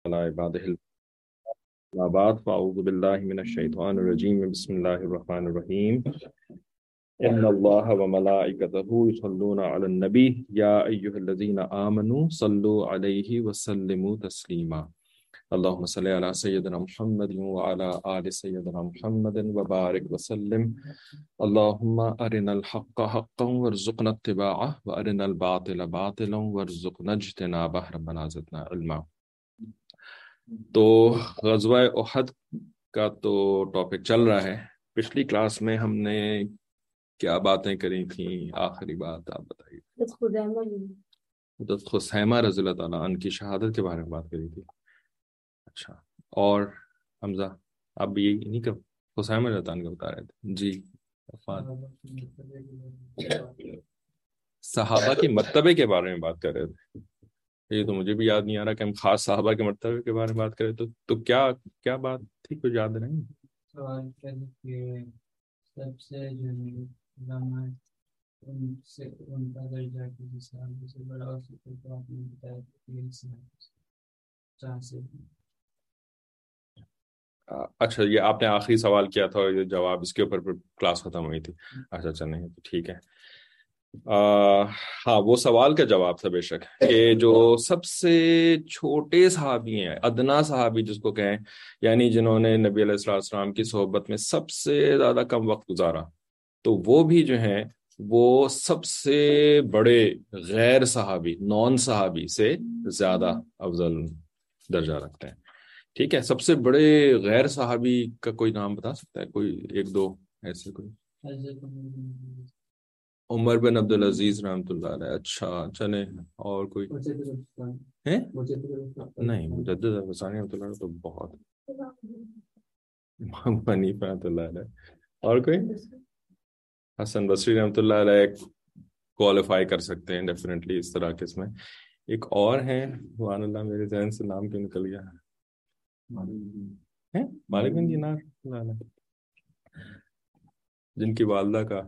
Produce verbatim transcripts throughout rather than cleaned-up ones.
على عباده العباد فأعوذ بالله من الشيطان الرجيم بسم الله الرحمن الرحيم إن الله وملائكته يصلون على النبي يا أيها الذين آمنوا صلوا عليه وسلموا تسليما اللهم صل على سيدنا محمد وعلى آل سيدنا محمد وبارك وسلم اللهم أرنا الحق حقا وارزقنا اتباعه وأرنا الباطل باطلا وارزقنا اجتنابه ربنا زدنا علما. تو غزوہ احد کا تو ٹاپک چل رہا ہے. پچھلی کلاس میں ہم نے کیا باتیں کری تھیں؟ آخری بات آپ بتائیے. حضرت خثیمہ رضی اللہ تعالیٰ عنہ کی شہادت کے بارے میں بات کری تھی. اچھا، اور حمزہ آپ بھی یہی نہیں کہ خثیمہ رضی اللہ عنہ کا بتا رہے تھے؟ جی صحابہ کے مرتبے کے بارے میں بات کر رہے تھے. یہ تو مجھے بھی یاد نہیں آ رہا کہ ہم خاص صحابہ کے مرتبے کے بارے میں بات کریں. تو تو کیا کیا بات تھی؟ کچھ یاد نہیں. سوال کہ سب سے جو علماء ان سے ان کا درجہ کسی صحابی سے بڑا ہو سکے تو آپ نے بتایا کہ چار سے. اچھا، یہ آپ نے آخری سوال کیا تھا اور یہ جواب اس کے اوپر کلاس ختم ہوئی تھی. اچھا اچھا نہیں تو ٹھیک ہے. آ, ہاں وہ سوال کا جواب تھا بے شک کہ جو سب سے چھوٹے صحابی ہیں، ادنا صحابی جس کو کہیں، یعنی جنہوں نے نبی علیہ الصلوۃ والسلام کی صحبت میں سب سے زیادہ کم وقت گزارا، تو وہ بھی جو ہیں وہ سب سے بڑے غیر صحابی نان صحابی سے زیادہ افضل درجہ رکھتے ہیں. ٹھیک ہے، سب سے بڑے غیر صحابی کا کوئی نام بتا سکتا ہے کوئی؟ ایک دو ایسے کوئی. عمر بن عبدالعزیز رحمۃ اللہ علیہ. اچھا چلیں، اور کوئی ہے؟ نہیں، مجدد الفسانی رحمۃ اللہ علیہ تو بہت. امام حنیفہ رحمۃ اللہ علیہ. اور کوئی؟ حسن بصری رحمۃ اللہ علیہ کوالیفائی کر سکتے ہیں ڈیفینیٹلی اس طرح کے. اس میں ایک اور ہیں، سبحان اللہ میرے ذہن سے نام کیوں نکل گیا ہے، مالک بن دینار، جن کی والدہ کا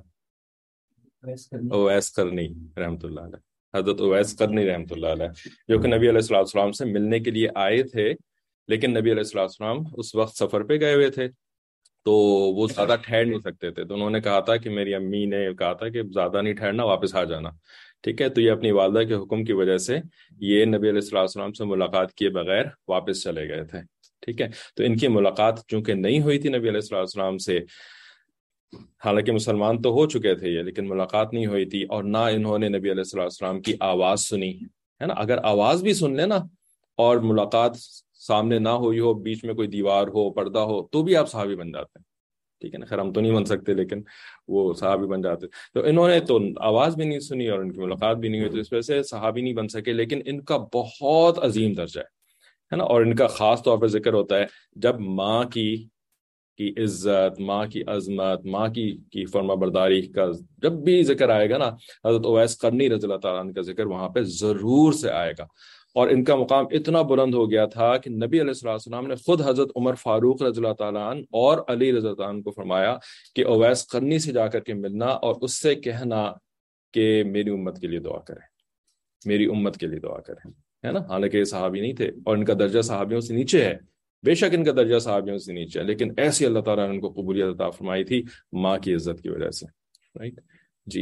اویس قرنی رحمۃ اللہ علیہ، حضرت اویس قرنی رحمۃ اللہ علیہ، جو کہ نبی علیہ الصلوۃ والسلام سے ملنے کے لیے آئے تھے، لیکن نبی علیہ الصلوۃ والسلام اس وقت سفر پہ گئے ہوئے تھے تو وہ زیادہ ٹھہر نہیں سکتے تھے. تو انہوں نے کہا تھا کہ میری امی نے کہا تھا کہ زیادہ نہیں ٹھہرنا، واپس آ جانا. ٹھیک ہے، تو یہ اپنی والدہ کے حکم کی وجہ سے یہ نبی علیہ الصلوۃ والسلام سے ملاقات کیے بغیر واپس چلے گئے تھے. ٹھیک ہے، تو ان کی ملاقات چونکہ نہیں ہوئی تھی نبی علیہ الصلوۃ والسلام سے، حالانکہ مسلمان تو ہو چکے تھے یہ، لیکن ملاقات نہیں ہوئی تھی، اور نہ انہوں نے نبی علیہ الصلوۃ والسلام کی آواز سنی ہے نا. اگر آواز بھی سن لیں نا اور ملاقات سامنے نہ ہوئی ہو، بیچ میں کوئی دیوار ہو، پردہ ہو، تو بھی آپ صحابی بن جاتے ہیں. ٹھیک ہے نا، خیر ہم تو نہیں بن سکتے لیکن وہ صحابی بن جاتے. تو انہوں نے تو آواز بھی نہیں سنی اور ان کی ملاقات بھی نہیں ہوئی، تو اس وجہ سے صحابی نہیں بن سکے. لیکن ان کا بہت عظیم درجہ ہے نا، اور ان کا خاص طور پر ذکر ہوتا ہے جب ماں کی کی عزت، ماں کی عظمت، ماں کی کی فرما برداری کا جب بھی ذکر آئے گا نا، حضرت اویس قرنی رضی اللہ تعالیٰ عنہ کا ذکر وہاں پہ ضرور سے آئے گا. اور ان کا مقام اتنا بلند ہو گیا تھا کہ نبی علیہ الصلوۃ والسلام نے خود حضرت عمر فاروق رضی اللہ تعالیٰ عنہ اور علی رضی اللہ عنہ کو فرمایا کہ اویس قرنی سے جا کر کے ملنا اور اس سے کہنا کہ میری امت کے لیے دعا کریں، میری امت کے لیے دعا کریں، ہے نا. حالانکہ یہ صحابی نہیں تھے اور ان کا درجہ صحابیوں سے نیچے ہے، بے شک ان کا درجہ صحابیوں سے نیچے ہے، لیکن ایسی اللہ تعالیٰ نے ان کو قبولیت عطا فرمائی تھی ماں کی عزت کی وجہ سے. رائٹ جی.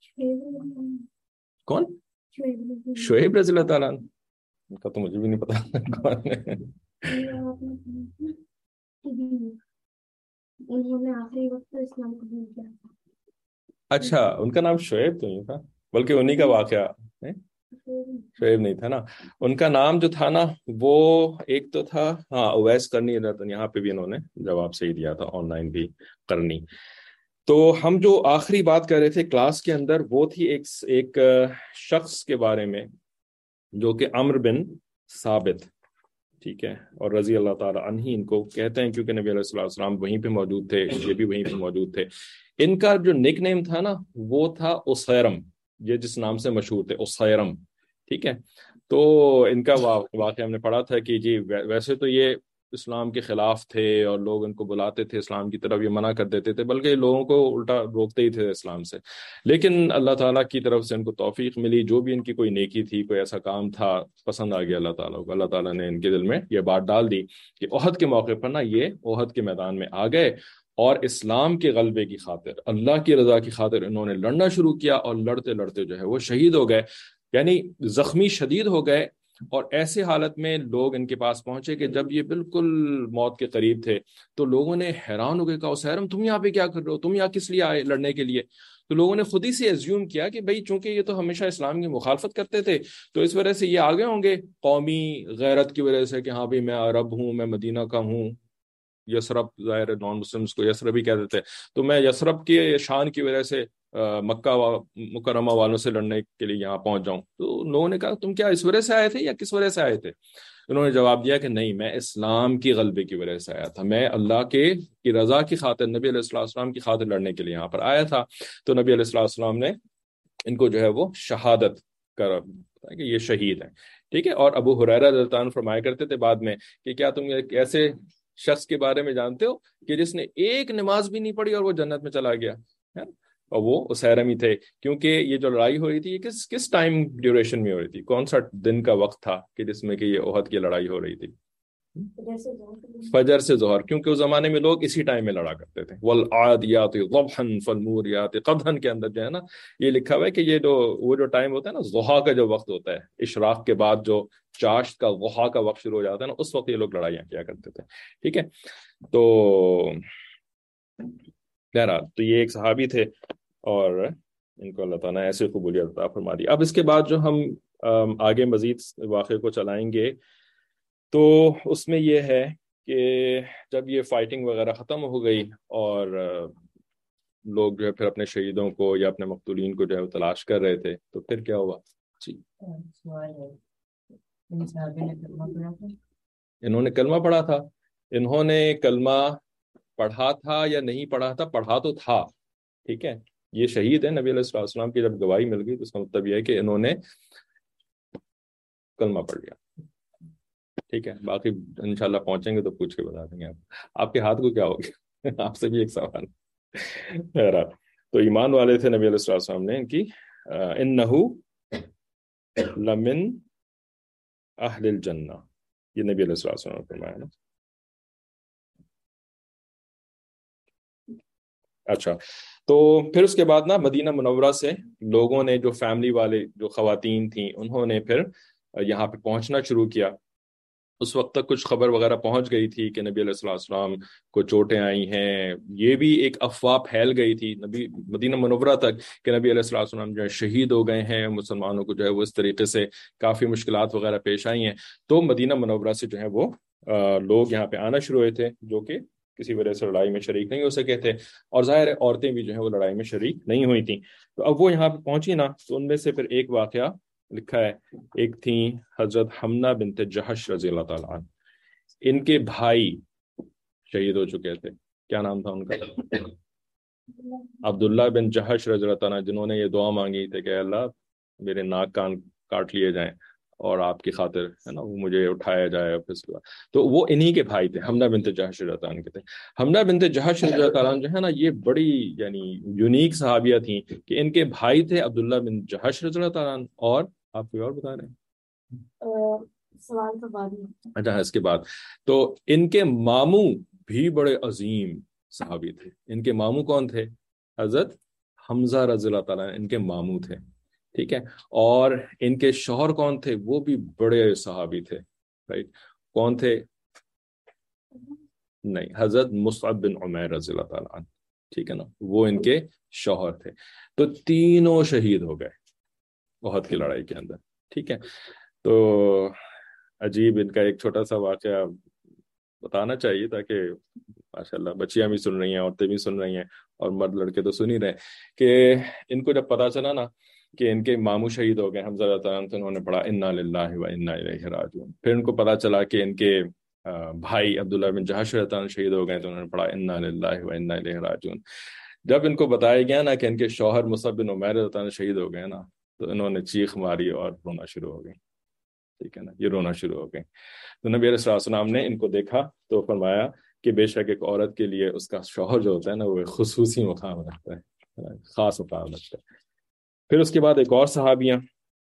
کون؟ شعیب رضی اللہ تعالیٰ ان کا تو مجھے بھی نہیں پتا کون ہے. اچھا، ان کا نام شعیب تو نہیں تھا، بلکہ انہی کا واقعہ ہے. شعیب نہیں تھا نا، ان کا نام جو تھا نا وہ ایک تو تھا ہاں اویس قرنی. یہاں پہ بھی انہوں نے جواب صحیح دیا تھا، آن لائن بھی قرنی. تو ہم جو آخری بات کر رہے تھے کلاس کے اندر وہ تھی ایک ایک شخص کے بارے میں جو کہ عمرو بن ثابت، ٹھیک ہے، اور رضی اللہ تعالیٰ عنہ ان کو کہتے ہیں کیونکہ نبی علیہ الصلوۃ والسلام وہیں پہ موجود تھے، یہ بھی وہیں پہ موجود تھے. ان کا جو نک نیم تھا نا وہ تھا اسیرم، یہ جس نام سے مشہور تھے اسیرم. ٹھیک ہے، تو ان کا واقعہ ہم نے پڑھا تھا کہ جی ویسے تو یہ اسلام کے خلاف تھے اور لوگ ان کو بلاتے تھے اسلام کی طرف، یہ منع کر دیتے تھے، بلکہ لوگوں کو الٹا روکتے ہی تھے اسلام سے. لیکن اللہ تعالیٰ کی طرف سے ان کو توفیق ملی، جو بھی ان کی کوئی نیکی تھی، کوئی ایسا کام تھا پسند آ گیا اللہ تعالیٰ کو، اللہ تعالیٰ نے ان کے دل میں یہ بات ڈال دی کہ احد کے موقع پر نا یہ احد کے میدان میں آ گئے اور اسلام کے غلبے کی خاطر، اللہ کی رضا کی خاطر انہوں نے لڑنا شروع کیا، اور لڑتے لڑتے جو ہے وہ شہید ہو گئے، یعنی زخمی شدید ہو گئے. اور ایسے حالت میں لوگ ان کے پاس پہنچے کہ جب یہ بالکل موت کے قریب تھے تو لوگوں نے حیران ہو کے کہا اسیرم تم یہاں پہ کیا کر رہے ہو، تم یہاں کس لیے آئے لڑنے کے لیے؟ تو لوگوں نے خود ہی سے ایزیوم کیا کہ بھئی چونکہ یہ تو ہمیشہ اسلام کی مخالفت کرتے تھے تو اس وجہ سے یہ آگے ہوں گے قومی غیرت کی وجہ سے کہ ہاں بھئی میں عرب ہوں، میں مدینہ کا ہوں. یسرب ظاہر نان مسلمس کو یسرب ہی کہہ دیتے، تو میں یسرب کی شان کی وجہ سے مکہ مکرمہ والوں سے لڑنے کے لیے یہاں پہنچ جاؤں. تو لوگوں نے کہا تم کیا اس وجہ سے آئے تھے یا کس وجہ سے آئے تھے؟ انہوں نے جواب دیا کہ نہیں، میں اسلام کی غلبے کی وجہ سے آیا تھا، میں اللہ کے کی رضا کی خاطر، نبی علیہ الصلوۃ والسلام کی خاطر لڑنے کے لیے یہاں پر آیا تھا. تو نبی علیہ الصلوۃ والسلام نے ان کو جو ہے وہ شہادت کر کہ یہ شہید ہیں. ٹھیک ہے. اور ابو ہریرہ رضی اللہ عنہ فرمایا کرتے تھے بعد میں کہ کیا تم ایک ایسے شخص کے بارے میں جانتے ہو کہ جس نے ایک نماز بھی نہیں پڑھی اور وہ جنت میں چلا گیا؟ اور وہ اسیرم ہی تھے. کیونکہ یہ جو لڑائی ہو رہی تھی یہ کس کس ٹائم ڈیوریشن میں ہو رہی تھی، کون سا دن کا وقت تھا کہ جس میں کہ یہ احد کی لڑائی ہو رہی تھی؟ فجر سے ظہر، کیونکہ اس زمانے میں لوگ اسی ٹائم میں لڑا کرتے تھے. والعادیات ضبحا فالموریات قدحا کے اندر جو ہے نا یہ لکھا ہوا ہے کہ یہ جو وہ جو ٹائم ہوتا ہے نا ضحیٰ کا جو وقت ہوتا ہے، اشراق کے بعد جو چاشت کا ضحیٰ کا وقت شروع ہو جاتا ہے نا، اس وقت یہ لوگ لڑائیاں کیا کرتے تھے. ٹھیک ہے. تو بہرحال تو یہ ایک صحابی تھے اور ان کو اللہ تعالیٰ نے ایسے قبولیت عطا فرما دی. اب اس کے بعد جو ہم آگے مزید واقعے کو چلائیں گے تو اس میں یہ ہے کہ جب یہ فائٹنگ وغیرہ ختم ہو گئی اور لوگ جو ہے پھر اپنے شہیدوں کو یا اپنے مقتولین کو جو ہے وہ تلاش کر رہے تھے تو پھر کیا ہوا؟ جی انہوں نے کلمہ پڑھا تھا. انہوں نے کلمہ پڑھا تھا یا نہیں پڑھا تھا؟ پڑھا تو تھا. ٹھیک ہے. یہ شہید ہے، نبی علیہ الصلوۃ والسلام کی جب گواہی مل گئی تو اس کا مطلب یہ ہے کہ انہوں نے کلمہ پڑھ لیا. ٹھیک ہے. باقی انشاءاللہ پہنچیں گے تو پوچھ کے بتا دیں گے. آپ آپ کے ہاتھ کو کیا ہو گیا؟ آپ سے بھی ایک سوال. تو ایمان والے تھے نبی علیہ الصلوۃ والسلام نے ان کی انہو لمن اہل الجنہ، یہ نبی علیہ الصلوۃ والسلام نے فرمایا نا. اچھا. تو پھر اس کے بعد نا مدینہ منورہ سے لوگوں نے جو فیملی والے جو خواتین تھیں انہوں نے پھر یہاں پہ پہنچنا شروع کیا. اس وقت تک کچھ خبر وغیرہ پہنچ گئی تھی کہ نبی علیہ الصلوۃ والسلام کو چوٹیں آئی ہیں، یہ بھی ایک افواہ پھیل گئی تھی نبی مدینہ منورہ تک کہ نبی علیہ الصلوۃ والسلام جو ہے شہید ہو گئے ہیں، مسلمانوں کو جو ہے وہ اس طریقے سے کافی مشکلات وغیرہ پیش آئی ہیں. تو مدینہ منورہ سے جو ہے وہ لوگ یہاں پہ آنا شروع ہوئے تھے جو کہ کسی وجہ سے لڑائی میں شریک نہیں ہو سکے تھے، اور ظاہر ہے عورتیں بھی جو ہے وہ لڑائی میں شریک نہیں ہوئی تھیں. تو اب وہ یہاں پہ پہنچی نا تو ان میں سے پھر ایک واقعہ لکھا ہے. ایک تھیں حضرت حمنہ بنت جہش رضی اللہ تعالیٰ عنہ. ان کے بھائی شہید ہو چکے تھے. کیا نام تھا ان کا؟ عبداللہ بن جہش رضی اللہ تعالیٰ، جنہوں نے یہ دعا مانگی تھی کہ اللہ میرے ناک کان کاٹ لیے جائیں اور آپ کی خاطر ہے نا وہ مجھے اٹھایا جائے. تو وہ انہی کے بھائی تھے، حمنہ بنت جہش رضی اللہ عنہ کے تھے. حمنہ بنت جہش رضی اللہ عنہ جو ہے نا یہ بڑی یعنی یونیک صحابیہ تھیں کہ ان کے بھائی تھے عبداللہ بن جہش رضی اللہ عنہ. اور آپ کوئی اور بتا رہے ہیں؟ سوال تو بعد میں. اچھا اس کے بعد تو ان کے ماموں بھی بڑے عظیم صحابی تھے. ان کے ماموں کون تھے؟ حضرت حمزہ رضی اللہ تعالیٰ ان کے ماموں تھے. ٹھیک ہے. اور ان کے شوہر کون تھے؟ وہ بھی بڑے صحابی تھے. رائٹ. کون تھے؟ نہیں، حضرت مصعب بن عمیر رضی اللہ تعالیٰ عنہ. ٹھیک ہے نا، وہ ان کے شوہر تھے. تو تینوں شہید ہو گئے احد کی لڑائی کے اندر. ٹھیک ہے. تو عجیب ان کا ایک چھوٹا سا واقعہ بتانا چاہیے تاکہ ماشاءاللہ بچیاں بھی سن رہی ہیں، عورتیں بھی سن رہی ہیں اور مرد لڑکے تو سن ہی رہے کہ ان کو جب پتا چلا نا کہ ان کے ماموں شہید ہو گئے حمزہ رضی اللہ عنہ، انہوں نے پڑھا انا للہ و انا الیہ راجعون. پھر ان کو پتا چلا کہ ان کے بھائی عبداللہ بن جہش رضی اللہ عنہ شہید ہو گئے تو انہوں نے پڑھا انا للہ و انا الیہ راجعون. جب ان کو بتایا گیا نا کہ ان کے شوہر مصعب بن عمیر رضی اللہ عنہ شہید ہو گئے نا تو انہوں نے چیخ ماری اور رونا شروع ہو گئی. ٹھیک ہے نا, یہ رونا شروع ہو گئے. تو نبی علیہ الصلوۃ والسلام نے ان کو دیکھا تو فرمایا کہ بے شک ایک عورت کے لیے اس کا شوہر جو ہوتا ہے نا وہ ایک خصوصی مقام رکھتا ہے, خاص مقام رکھتا ہے. پھر اس کے بعد ایک اور صحابیاں,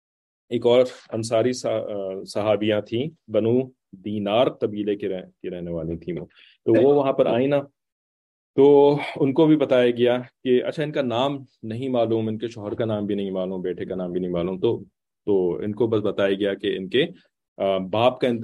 ایک اور انصاری صحابیاں تھیں, بنو دینار قبیلے کے رہ, کی رہنے والی تھیں وہ. تو وہ وہاں پر آئیں نا, تو ان کو بھی بتایا گیا کہ اچھا ان کا نام نہیں معلوم, ان کے شوہر کا نام بھی نہیں معلوم, بیٹے کا نام بھی نہیں معلوم. تو تو ان کو بس بتایا گیا کہ ان کے باپ کا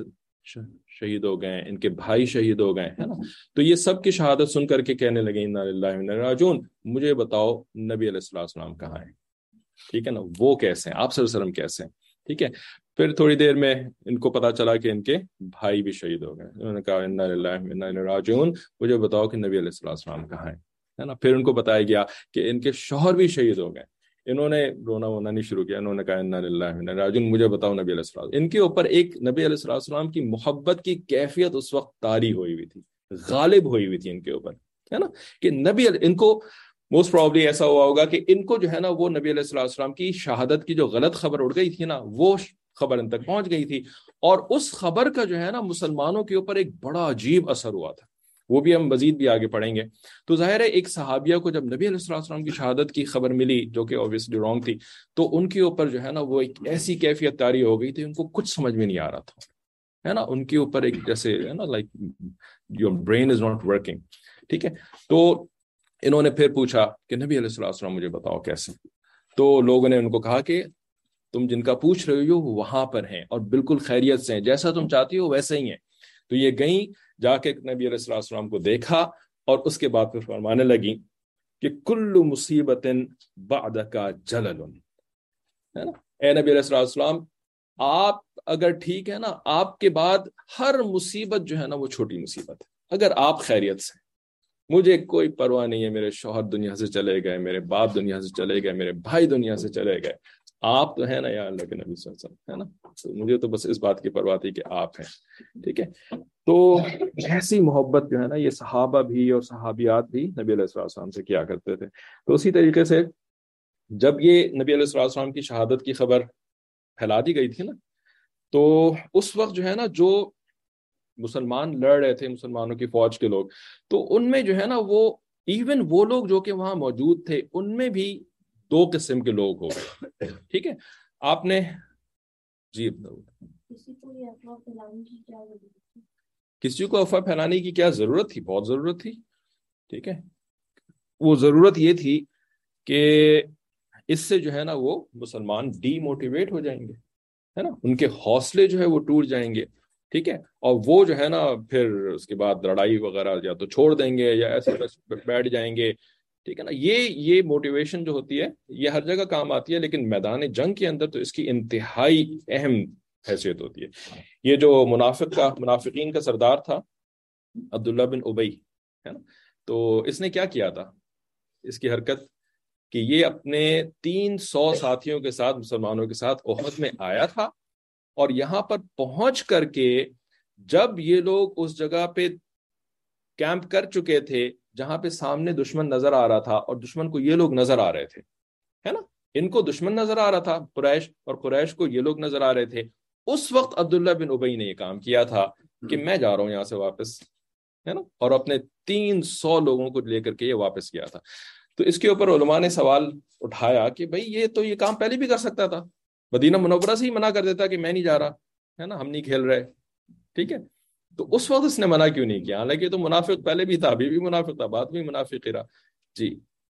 شہید ہو گئے, ان کے بھائی شہید ہو گئے, ہے نا. تو یہ سب کی شہادت سن کر کے کہنے لگے انا للہ و انا الیہ راجعون, مجھے بتاؤ نبی علیہ الصلوۃ والسلام کہاں ہیں, ٹھیک ہے نا, وہ کیسے ہیں, آپ صلی اللہ علیہ وسلم کیسے ہیں, ٹھیک ہے. پھر تھوڑی دیر میں ان کو پتا چلا کہ ان کے بھائی بھی شہید ہو گئے. انہوں نے کہا انا للہ و انا الیہ راجعون, مجھے بتاؤ کہ نبی علیہ الصلوۃ والسلام کہاں ہیں, ہے نا. پھر ان کو بتایا گیا کہ ان کے شوہر بھی شہید ہو گئے. انہوں نے رونا وونا نہیں شروع کیا, انہوں نے کہا انا للہ و انا الیہ راجعون, مجھے بتاؤ نبی علیہ السلام. ان کے اوپر ایک نبی علیہ الصلوۃ والسلام کی محبت کی کیفیت اس وقت طاری ہوئی ہوئی تھی, غالب ہوئی ہوئی تھی ان کے اوپر, ہے نا, کہ نبی ان کو موسٹ پرابلی ایسا ہوا ہوگا کہ ان کو جو ہے نا وہ نبی علیہ الصلوۃ والسلام کی شہادت کی جو غلط خبر اڑ گئی تھی نا, وہ خبر ان تک پہنچ گئی تھی, اور اس خبر کا جو ہے نا مسلمانوں کے اوپر ایک بڑا عجیب اثر ہوا تھا. وہ بھی ہم مزید بھی آگے پڑھیں گے. تو ظاہر ہے ایک صحابیہ کو جب نبی علیہ الصلوۃ والسلام کی شہادت کی خبر ملی, جو کہ obviously رانگ تھی, تو ان کے اوپر جو ہے نا وہ ایک ایسی کیفیت طاری ہو گئی تھی, ان کو کچھ سمجھ میں نہیں آ رہا تھا, ہے نا. ان کے اوپر ایک جیسے ہے نا like your brain is not working, ٹھیک ہے. تو انہوں نے پھر پوچھا کہ نبی علیہ الصلوۃ والسلام مجھے بتاؤ کیسے. تو لوگوں نے ان کو کہا کہ تم جن کا پوچھ رہے ہو وہاں پر ہیں اور بالکل خیریت سے ہیں, جیسا تم چاہتی ہو ویسے ہی ہیں. تو یہ گئیں, جا کے نبی علیہ الصلوۃ والسلام کو دیکھا, اور اس کے بعد پھر فرمانے لگی کہ کل مصیبت بعدک جلل, ہے نا. اے نبی علیہ الصلوۃ والسلام, آپ اگر ٹھیک ہے نا, آپ کے بعد ہر مصیبت جو ہے نا وہ چھوٹی مصیبت ہے. اگر آپ خیریت سے, مجھے کوئی پرواہ نہیں ہے, میرے شوہر دنیا سے چلے گئے, میرے باپ دنیا سے چلے گئے, میرے بھائی دنیا سے چلے گئے, آپ تو ہے نا یا اللہ کے نبی صلی اللہ علیہ وسلم, ہے نا. تو مجھے تو بس اس بات کی پرواہ تھی کہ آپ ہیں, ٹھیک ہے. تو ایسی محبت جو ہے نا یہ صحابہ بھی اور صحابیات بھی نبی علیہ الصلوۃ والسلام سے کیا کرتے تھے. تو اسی طریقے سے جب یہ نبی علیہ الصلوۃ والسلام کی شہادت کی خبر پھیلا دی گئی تھی نا, تو اس وقت جو ہے نا جو مسلمان لڑ رہے تھے, مسلمانوں کی فوج کے لوگ, تو ان میں جو ہے نا وہ ایون وہ لوگ جو کہ وہاں موجود تھے, ان میں بھی دو قسم کے لوگ ہو گئے, ٹھیک ہے. آپ نے جی کسی کو افواہ پھیلانے کی کیا ضرورت تھی؟ بہت ضرورت تھی, ٹھیک ہے. وہ ضرورت یہ تھی کہ اس سے جو ہے نا وہ مسلمان ڈی موٹیویٹ ہو جائیں گے, ہے نا, ان کے حوصلے جو ہے وہ ٹوٹ جائیں گے, ٹھیک ہے. اور وہ جو ہے نا پھر اس کے بعد لڑائی وغیرہ یا تو چھوڑ دیں گے یا ایسے بیٹھ جائیں گے, ٹھیک ہے نا. یہ یہ موٹیویشن جو ہوتی ہے یہ ہر جگہ کام آتی ہے, لیکن میدان جنگ کے اندر تو اس کی انتہائی اہم حیثیت ہوتی ہے. یہ جو منافق کا منافقین کا سردار تھا عبداللہ بن ابی, ہے نا, تو اس نے کیا کیا تھا, اس کی حرکت کہ یہ اپنے تین سو ساتھیوں کے ساتھ, مسلمانوں کے ساتھ احد میں آیا تھا, اور یہاں پر پہنچ کر کے جب یہ لوگ اس جگہ پہ کیمپ کر چکے تھے جہاں پہ سامنے دشمن نظر آ رہا تھا, اور دشمن کو یہ لوگ نظر آ رہے تھے, ہے نا, ان کو دشمن نظر آ رہا تھا قریش, اور قریش کو یہ لوگ نظر آ رہے تھے. اس وقت عبداللہ بن ابی نے یہ کام کیا تھا کہ میں جا رہا ہوں یہاں سے واپس, ہے نا, اور اپنے تین سو لوگوں کو لے کر کے یہ واپس کیا تھا. تو اس کے اوپر علماء نے سوال اٹھایا کہ بھئی یہ تو یہ کام پہلے بھی کر سکتا تھا, مدینہ منورہ سے ہی منع کر دیتا کہ میں نہیں جا رہا, ہے نا, ہم نہیں کھیل رہے, ٹھیک ہے. تو اس وقت اس نے منع کیوں نہیں کیا؟ حالانکہ تو منافق پہلے بھی تھا, ابھی بھی منافق تھا, بعد میں منافق ہی رہا. جی,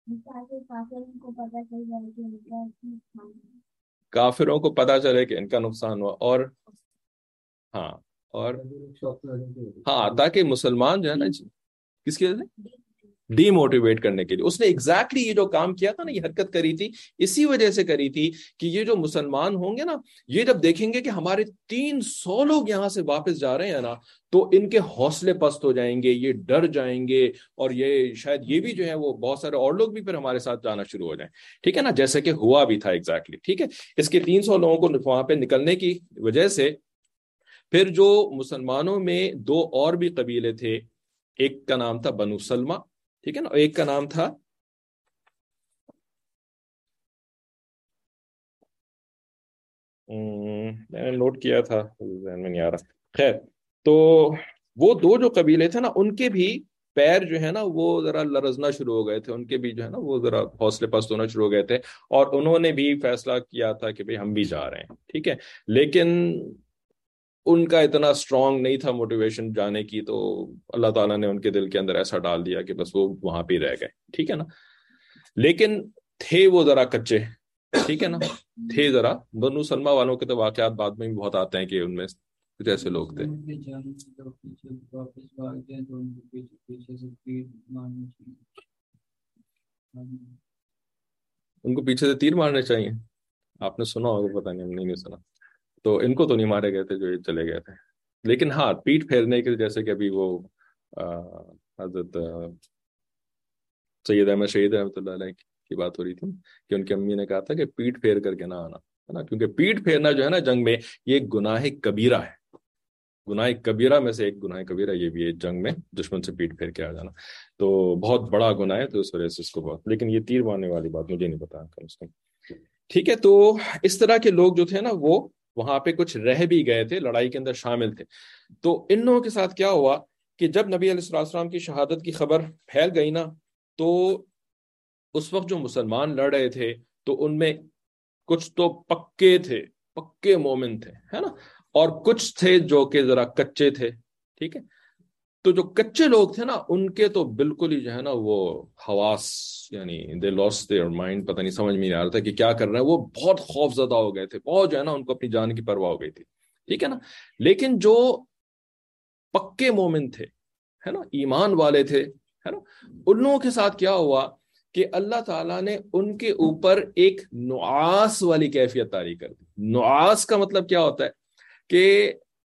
کافروں کو پتا چلے کہ ان کا نقصان ہوا, اور ہاں اور ہاں تاکہ مسلمان جو ہے نا کس کی وجہ سے ڈی موٹیویٹ کرنے کے لیے اس نے ایگزیکٹلی یہ جو کام کیا تھا نا, یہ حرکت کری تھی اسی وجہ سے کری تھی کہ یہ جو مسلمان ہوں گے نا, یہ جب دیکھیں گے کہ ہمارے تین سو لوگ یہاں سے واپس جا رہے ہیں نا, تو ان کے حوصلے پست ہو جائیں گے, یہ ڈر جائیں گے, اور یہ شاید یہ بھی جو ہے وہ بہت سارے اور لوگ بھی پھر ہمارے ساتھ جانا شروع ہو جائیں, ٹھیک ہے نا, جیسے کہ ہوا بھی تھا ایگزیکٹلی, ٹھیک ہے. اس کے تین سو لوگوں کو وہاں پہ نکلنے کی وجہ سے پھر جو مسلمانوں میں دو اور بھی قبیلے تھے, ایک کا نام تھا بنو سلمہ, ٹھیک ہے نا, ایک کا نام تھا ہم، میں نے نوٹ کیا تھا، ذہن میں نہیں آ رہا. خیر، تو وہ دو جو قبیلے تھے نا، ان کے بھی پیر جو ہے نا وہ ذرا لرزنا شروع ہو گئے تھے، ان کے بھی جو ہے نا وہ ذرا حوصلے پست ہونا شروع ہو گئے تھے، اور انہوں نے بھی فیصلہ کیا تھا کہ بھئی ہم بھی جا رہے ہیں. ٹھیک ہے، لیکن ان کا اتنا اسٹرانگ نہیں تھا موٹیویشن جانے کی، تو اللہ تعالیٰ نے ان کے دل کے اندر ایسا ڈال دیا کہ بس وہ وہاں پہ ہی رہ گئے. ٹھیک ہے نا، لیکن تھے وہ ذرا کچے. ٹھیک ہے نا، تھے ذرا. بنو سلمہ والوں کے تو واقعات بعد میں بھی بہت آتے ہیں کہ ان میں کچھ ایسے لوگ تھے. ان کے جانے سے لوگ پیچھے واپس بھاگ گئے تو ان کے پیچھے پیچھے سے تیر مارنے چاہیے. ان کو پیچھے سے تیر مارنے چاہیے. آپ نے سنا ہوگا، پتہ نہیں، ہم نے نہیں سنا. تو ان کو تو نہیں مارے گئے تھے جو یہ چلے گئے تھے، لیکن ہاں پیٹ پھیرنے کے جیسے کہ ابھی وہ آ، حضرت آ، سید احمد شہید رحمۃ اللہ علیہ کی بات ہو رہی تھی کہ ان کی امی نے کہا تھا کہ پیٹ پھیر کر کے نہ آنا، ہے نا، کیونکہ پیٹ پھیرنا جو ہے نا جنگ میں یہ ایک گناہ کبیرہ ہے. گناہ کبیرہ میں سے ایک گناہ کبیرہ یہ بھی ہے، جنگ میں دشمن سے پیٹ پھیر کے آ جانا تو بہت بڑا گناہ ہے. تو اس وجہ سے اس کو بہت، لیکن یہ تیر مارنے والی بات مجھے نہیں پتا کم از کم. ٹھیک ہے، تو اس طرح کے لوگ جو تھے نا وہ وہاں پہ کچھ رہ بھی گئے تھے، لڑائی کے اندر شامل تھے. تو ان لوگوں کے ساتھ کیا ہوا کہ جب نبی علیہ السلام کی شہادت کی خبر پھیل گئی نا، تو اس وقت جو مسلمان لڑ رہے تھے تو ان میں کچھ تو پکے تھے، پکے مومن تھے، ہے نا، اور کچھ تھے جو کہ ذرا کچے تھے. ٹھیک ہے، تو جو کچے لوگ تھے نا ان کے تو بالکل ہی جو ہے نا وہ حواس، یعنی دے لاسٹ دیئر مائنڈ، پتہ نہیں سمجھ میں نہیں آ رہا تھا کہ کیا کر رہے ہیں. وہ بہت خوف زدہ ہو گئے تھے، بہت جو ہے نا ان کو اپنی جان کی پرواہ ہو گئی تھی. ٹھیک ہے نا، لیکن جو پکے مومن تھے، ہے نا، ایمان والے تھے، ہے نا، ان لوگوں کے ساتھ کیا ہوا کہ اللہ تعالیٰ نے ان کے اوپر ایک نعاس والی کیفیت طاری کر دی. نعاس کا مطلب کیا ہوتا ہے کہ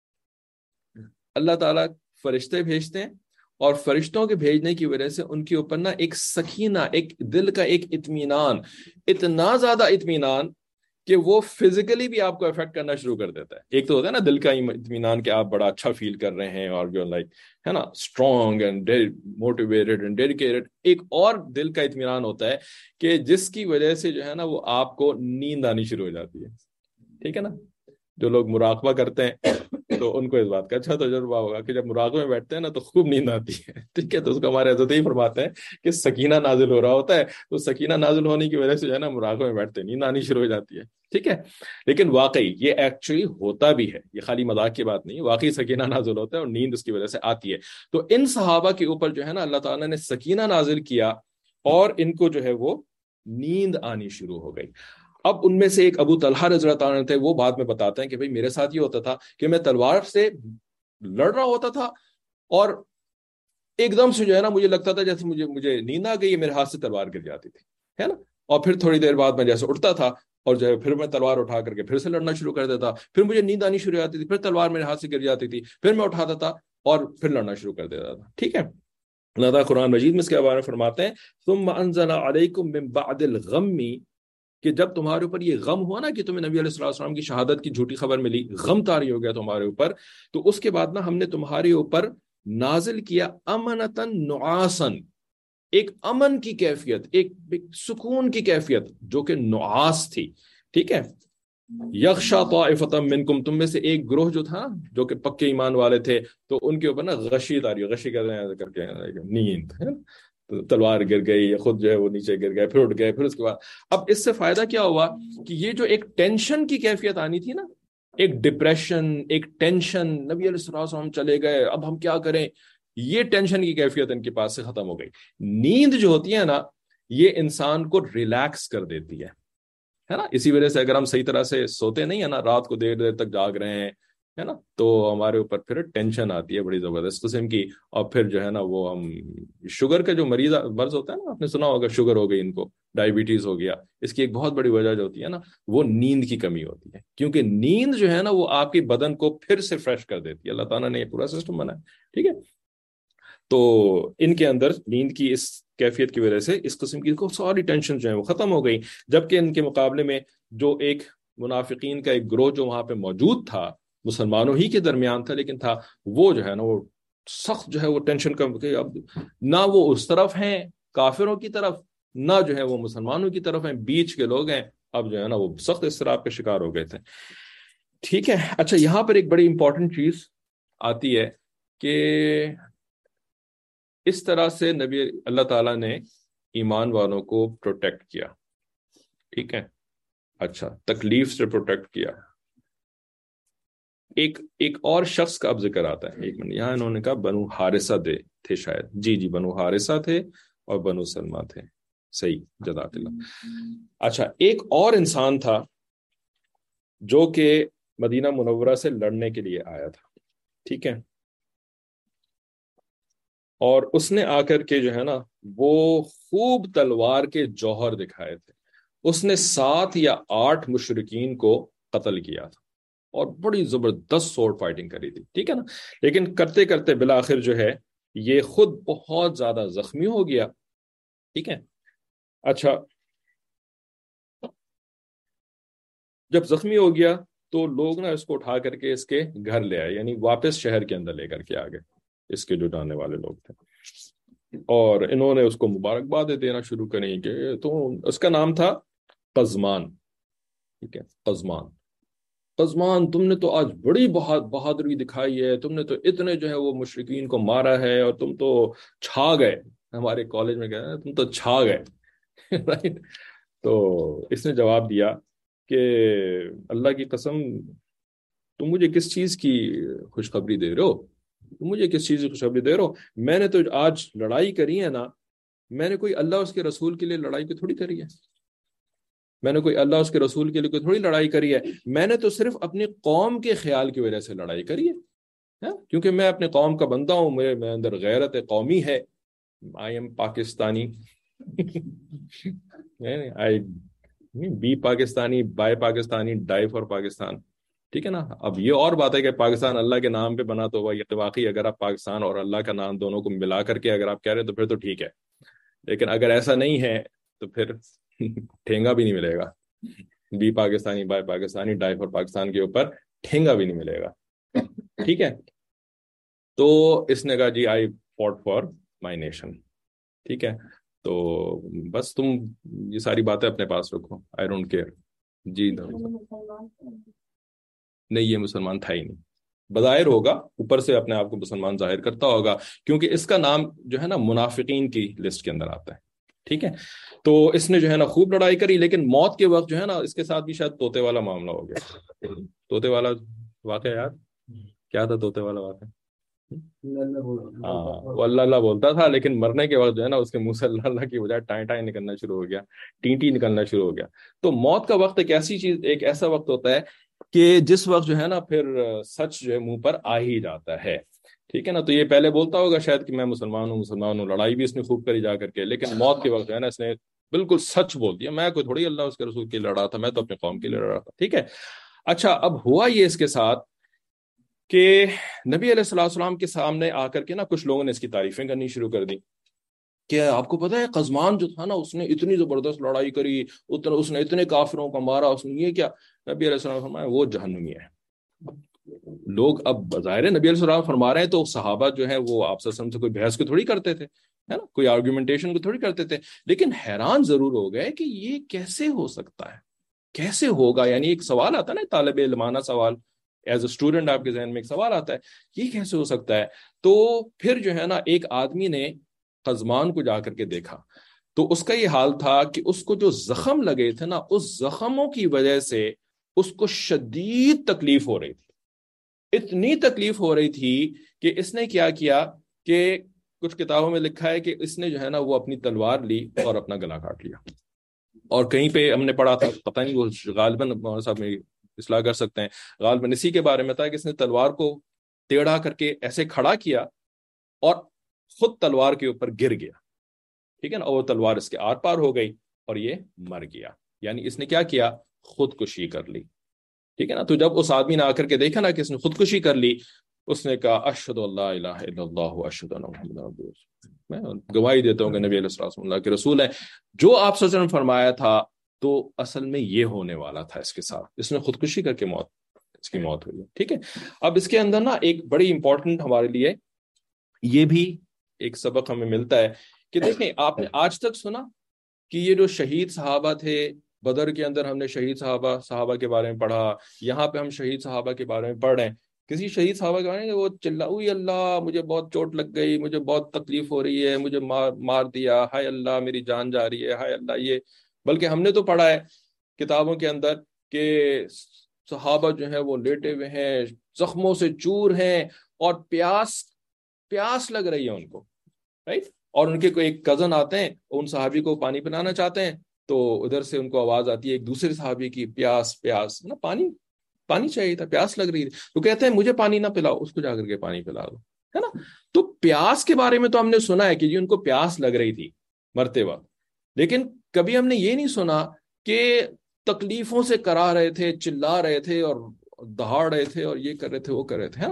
اللہ تعالیٰ فرشتے بھیجتے ہیں، اور فرشتوں کے بھیجنے کی وجہ سے ان کے اوپر نا ایک سکینہ، ایک دل کا ایک اطمینان، اتنا زیادہ اطمینان کہ وہ فزیکلی بھی آپ کو افیکٹ کرنا شروع کر دیتا ہے. ایک تو ہوتا ہے نا دل کا اطمینان کہ آپ بڑا اچھا فیل کر رہے ہیں اور جو لائک ہے نا strong and motivated and dedicated. ایک اور دل کا اطمینان ہوتا ہے کہ جس کی وجہ سے جو ہے نا وہ آپ کو نیند آنی شروع ہو جاتی ہے. ٹھیک ہے نا، جو لوگ مراقبہ کرتے ہیں تو ان کو اس بات کا اچھا تجربہ ہوگا کہ جب مراقبے میں بیٹھتے ہیں نا تو خوب نیند آتی ہے. ٹھیک ہے، تو اس کو ہمارے حضرت ہی فرماتے ہیں کہ سکینہ نازل ہو رہا ہوتا ہے، تو سکینہ نازل ہونے کی وجہ سے جو ہے نا مراقبے میں بیٹھتے ہیں نیند آنی شروع ہو جاتی ہے. ٹھیک ہے، لیکن واقعی یہ ایکچولی ہوتا بھی ہے، یہ خالی مذاق کی بات نہیں، واقعی سکینہ نازل ہوتا ہے اور نیند اس کی وجہ سے آتی ہے. تو ان صحابہ کے اوپر جو ہے نا اللہ تعالیٰ نے سکینہ نازل کیا اور ان کو جو ہے وہ نیند آنی شروع ہو گئی. اب ان میں سے ایک ابو طلحہ رضی اللہ عنہ تھے، وہ بعد میں بتاتے ہیں کہ بھئی میرے ساتھ یہ ہوتا تھا کہ میں تلوار سے لڑ رہا ہوتا تھا اور ایک دم سے جو ہے نا مجھے لگتا تھا جیسے مجھے مجھے نیند آ گئی ہے، میرے ہاتھ سے تلوار گر جاتی تھی، ہے نا، اور پھر تھوڑی دیر بعد میں جیسے اٹھتا تھا اور جو ہے پھر میں تلوار اٹھا کر کے پھر سے لڑنا شروع کر دیتا، پھر مجھے نیند آنی شروع ہو جاتی تھی، پھر تلوار میرے ہاتھ سے گر جاتی تھی، پھر میں اٹھاتا تھا اور پھر لڑنا شروع کر دیتا تھا. ٹھیک ہے، اللہ تعالیٰ قرآن مجید میں اس کے بارے میں فرماتے ہیں ثم انزل علیکم من بعد الغم، کہ جب تمہارے اوپر یہ غم ہوا نا کہ تمہیں نبی علیہ السلام کی شہادت کی جھوٹی خبر ملی، غم طاری ہو گیا تمہارے اوپر، تو اس کے بعد نا ہم نے تمہارے اوپر نازل کیا امنتن نعاسن، ایک امن کی کیفیت، ایک سکون کی کیفیت جو کہ نعاس تھی. ٹھیک ہے، یغشا طائفۃ منکم، تم میں سے ایک گروہ جو تھا جو کہ پکے ایمان والے تھے تو ان کے اوپر نا غشی طاری، غشی کر کے نیند، تلوار گر گئی، خود جو ہے وہ نیچے گر گئے، پھر اٹھ گئے، پھر اس کے بعد اب اس سے فائدہ کیا ہوا کہ یہ جو ایک ٹینشن کی کیفیت آنی تھی نا، ایک ڈپریشن، ایک ٹینشن، نبی علیہ السلام چلے گئے اب ہم کیا کریں، یہ ٹینشن کی کیفیت ان کے پاس سے ختم ہو گئی. نیند جو ہوتی ہے نا یہ انسان کو ریلیکس کر دیتی ہے ہے نا. اسی وجہ سے اگر ہم صحیح طرح سے سوتے نہیں ہیں نا، رات کو دیر دیر تک جاگ رہے ہیں، ہے نا، تو ہمارے اوپر پھر ٹینشن آتی ہے بڑی زبردست قسم کی، اور پھر جو ہے نا وہ ہم شوگر کا جو مریض مرض ہوتا ہے نا، آپ نے سنا ہوگا شوگر ہو گئی ان کو، ڈائبٹیز ہو گیا، اس کی ایک بہت بڑی وجہ جو ہوتی ہے نا وہ نیند کی کمی ہوتی ہے، کیونکہ نیند جو ہے نا وہ آپ کے بدن کو پھر سے فریش کر دیتی ہے. اللہ تعالیٰ نے یہ پورا سسٹم بنایا. ٹھیک ہے، تو ان کے اندر نیند کی اس کیفیت کی وجہ سے اس قسم کی ساری ٹینشن جو ہے وہ ختم ہو گئی، جبکہ ان کے مقابلے میں جو ایک منافقین کا ایک گروہ جو وہاں پہ موجود تھا، مسلمانوں ہی کے درمیان تھا لیکن تھا، وہ جو ہے نا وہ سخت جو ہے وہ ٹینشن کا، اب نہ وہ اس طرف ہیں کافروں کی طرف، نہ جو ہے وہ مسلمانوں کی طرف ہیں، بیچ کے لوگ ہیں، اب جو ہے نا وہ سخت اضطراب کے شکار ہو گئے تھے. ٹھیک ہے. اچھا یہاں پر ایک بڑی امپورٹنٹ چیز آتی ہے کہ اس طرح سے نبی اللہ تعالیٰ نے ایمان والوں کو پروٹیکٹ کیا. ٹھیک ہے. اچھا تکلیف سے پروٹیکٹ کیا. ایک ایک اور شخص کا اب ذکر آتا ہے. ایک منٹ, یہاں انہوں نے کہا بنو حارثہ دے تھے شاید. جی جی بنو حارثہ تھے اور بنو سلمہ تھے. صحیح, جزاک اللہ. اچھا ایک اور انسان تھا جو کہ مدینہ منورہ سے لڑنے کے لیے آیا تھا. ٹھیک ہے. اور اس نے آ کر کے جو ہے نا وہ خوب تلوار کے جوہر دکھائے تھے. اس نے سات یا آٹھ مشرکین کو قتل کیا تھا اور بڑی زبردست سورڈ فائٹنگ کری تھی. ٹھیک ہے نا. لیکن کرتے کرتے بالآخر جو ہے یہ خود بہت زیادہ زخمی ہو گیا. ٹھیک ہے. اچھا جب زخمی ہو گیا تو لوگ نا اس کو اٹھا کر کے اس کے گھر لے آئے, یعنی واپس شہر کے اندر لے کر کے آ گئے اس کے جو جانے والے لوگ تھے. اور انہوں نے اس کو مبارکبادیں دینا شروع کریں کہ تو اس کا نام تھا قزمان. ٹھیک ہے. قزمان قزمان تم نے تو آج بڑی بہت بہادری دکھائی ہے, تم نے تو اتنے جو ہے وہ مشرکین کو مارا ہے اور تم تو چھا گئے. ہمارے کالج میں کہتے ہیں تم تو چھا گئے. رائٹ. تو اس نے جواب دیا کہ اللہ کی قسم تم مجھے کس چیز کی خوشخبری دے رہے ہو, تم مجھے کس چیز کی خوشخبری دے رہے ہو؟ میں نے تو آج لڑائی کری ہے نا, میں نے کوئی اللہ اس کے رسول کے لیے لڑائی کو تھوڑی کری ہے. میں نے کوئی اللہ اس کے رسول کے لیے کوئی تھوڑی لڑائی کری ہے. میں نے تو صرف اپنی قوم کے خیال کی وجہ سے لڑائی کری ہے, کیونکہ میں اپنے قوم کا بندہ ہوں, میرے میں اندر غیرت قومی ہے. I am Pakistani. I be Pakistani, buy Pakistani, die for Pakistan. ٹھیک ہے نا. اب یہ اور بات ہے کہ پاکستان اللہ کے نام پہ بنا تو ہوا, یہ واقعی اگر آپ پاکستان اور اللہ کا نام دونوں کو ملا کر کے اگر آپ کہہ رہے تو پھر تو ٹھیک ہے. لیکن اگر ایسا نہیں ہے تو پھر ٹھینگا بھی نہیں ملے گا. Be Pakistani, buy Pakistani, die for Pakistan کے اوپر ٹھینگا بھی نہیں ملے گا. ٹھیک ہے. تو اس نے کہا جی I fought for my nation. ٹھیک ہے. تو بس تم یہ ساری باتیں اپنے پاس رکھو, آئی ڈونٹ کیئر. جی نہیں یہ مسلمان تھا ہی نہیں. بظاہر ہوگا, اوپر سے اپنے آپ کو مسلمان ظاہر کرتا ہوگا, کیونکہ اس کا نام جو ہے نا منافقین کی لسٹ کے اندر آتا ہے. ٹھیک ہے. تو اس نے جو ہے نا خوب لڑائی کری, لیکن موت کے وقت جو ہے نا اس کے ساتھ بھی شاید طوطے والا معاملہ ہو گیا. طوطے والا واقعہ یاد کیا تھا؟ طوطے والا واقعہ ہاں وہ اللہ اللہ بولتا تھا, لیکن مرنے کے وقت جو ہے نا اس کے منہ سے اللہ اللہ کی بجائے ٹائیں ٹائیں نکلنا شروع ہو گیا, ٹینٹی نکلنا شروع ہو گیا. تو موت کا وقت ایک ایسی چیز, ایک ایسا وقت ہوتا ہے کہ جس وقت جو ہے نا پھر سچ جو ہے منہ پر آ ہی جاتا ہے. ٹھیک ہے نا. تو یہ پہلے بولتا ہوگا شاید کہ میں مسلمان ہوں مسلمان ہوں, لڑائی بھی اس نے خوب کری جا کر کے, لیکن موت کے وقت جو ہے نا اس نے بالکل سچ بول دیا, میں کوئی تھوڑی اللہ اس کے رسول کے لیے لڑا تھا, میں تو اپنے قوم کے لیے لڑا تھا. ٹھیک ہے. اچھا اب ہوا یہ اس کے ساتھ کہ نبی علیہ الصلوۃ والسلام کے سامنے آ کر کے نا کچھ لوگوں نے اس کی تعریفیں کرنی شروع کر دی کہ آپ کو پتا ہے قزمان جو تھا نا اس نے اتنی زبردست لڑائی کری, اس نے اتنے کافروں کو مارا, اس نے یہ کیا. نبی علیہ السلام فرمایا وہ جہنمی ہے. لوگ اب بظاہر نبی علیہ السلام فرما رہے ہیں تو صحابہ جو ہے وہ آپ صلی اللہ علیہ وسلم سے کوئی بحث کو تھوڑی کرتے تھے, ہے نا, کوئی آرگومنٹیشن کو تھوڑی کرتے تھے, لیکن حیران ضرور ہو گئے کہ یہ کیسے ہو سکتا ہے, کیسے ہوگا. یعنی ایک سوال آتا ہے نا, طالب علمانہ سوال, ایز اے اسٹوڈنٹ آپ کے ذہن میں ایک سوال آتا ہے یہ کیسے ہو سکتا ہے. تو پھر جو ہے نا ایک آدمی نے قزمان کو جا کر کے دیکھا تو اس کا یہ حال تھا کہ اس کو جو زخم لگے تھے نا اس زخموں کی وجہ سے اس کو شدید تکلیف ہو رہی تھی. اتنی تکلیف ہو رہی تھی کہ اس نے کیا کیا کہ کچھ کتابوں میں لکھا ہے کہ اس نے جو ہے نا وہ اپنی تلوار لی اور اپنا گلا کاٹ لیا. اور کہیں پہ ہم نے پڑھا تھا, پتہ نہیں وہ غالباً مولانا صاحب میں اصلاح کر سکتے ہیں, غالباً اسی کے بارے میں تھا کہ اس نے تلوار کو ٹیڑھا کر کے ایسے کھڑا کیا اور خود تلوار کے اوپر گر گیا. ٹھیک ہے نا. اور وہ تلوار اس کے آر پار ہو گئی اور یہ مر گیا. یعنی اس نے کیا کیا, خودکشی کر لی. ٹھیک ہے نا. تو جب اس آدمی نے آ کر کے دیکھا نا کہ اس نے خودکشی کر لی, اس نے کہا اشہد اللہ الہ الا اللہ اشہد ان محمد رسول اللہ, میں گواہی دیتا ہوں کہ نبی علیہ السلام اللہ کے رسول ہیں. جو آپ صلی اللہ علیہ وسلم فرمایا تھا تو اصل میں یہ ہونے والا تھا اس کے ساتھ. اس نے خودکشی کر کے موت اس کی موت ہوئی. ٹھیک ہے. اب اس کے اندر نا ایک بڑی امپورٹنٹ ہمارے لیے یہ بھی ایک سبق ہمیں ملتا ہے کہ دیکھیں آپ نے آج تک سنا کہ یہ جو شہید صحابہ تھے بدر کے اندر ہم نے شہید صحابہ صحابہ کے بارے میں پڑھا، یہاں پہ ہم شہید صحابہ کے بارے میں پڑھ رہے ہیں. کسی شہید صحابہ کے بارے میں وہ چلا اوئی اللہ مجھے بہت چوٹ لگ گئی، مجھے بہت تکلیف ہو رہی ہے، مجھے مار مار دیا، ہائے اللہ میری جان جا رہی ہے، ہائے اللہ یہ. بلکہ ہم نے تو پڑھا ہے کتابوں کے اندر کہ صحابہ جو ہیں وہ لیٹے ہوئے ہیں، زخموں سے چور ہیں، اور پیاس پیاس لگ رہی ہے ان کو، رائٹ. اور ان کے کوئی ایک کزن آتے ہیں، ان صحابی کو پانی پلانا چاہتے ہیں، تو ادھر سے ان کو آواز آتی ہے ایک دوسرے صحابی کی، پیاس پیاس نا، پانی پانی چاہیے تھا، پیاس لگ رہی تھی. تو کہتے ہیں مجھے پانی نہ پلاؤ، اس کو جا کر کے پانی پلا دو، ہے نا. تو پیاس کے بارے میں تو ہم نے سنا ہے کہ جی ان کو پیاس لگ رہی تھی مرتے وقت، لیکن کبھی ہم نے یہ نہیں سنا کہ تکلیفوں سے کرا رہے تھے، چلا رہے تھے اور دہاڑ رہے تھے اور یہ کر رہے تھے وہ کر رہے تھے، ہے نا.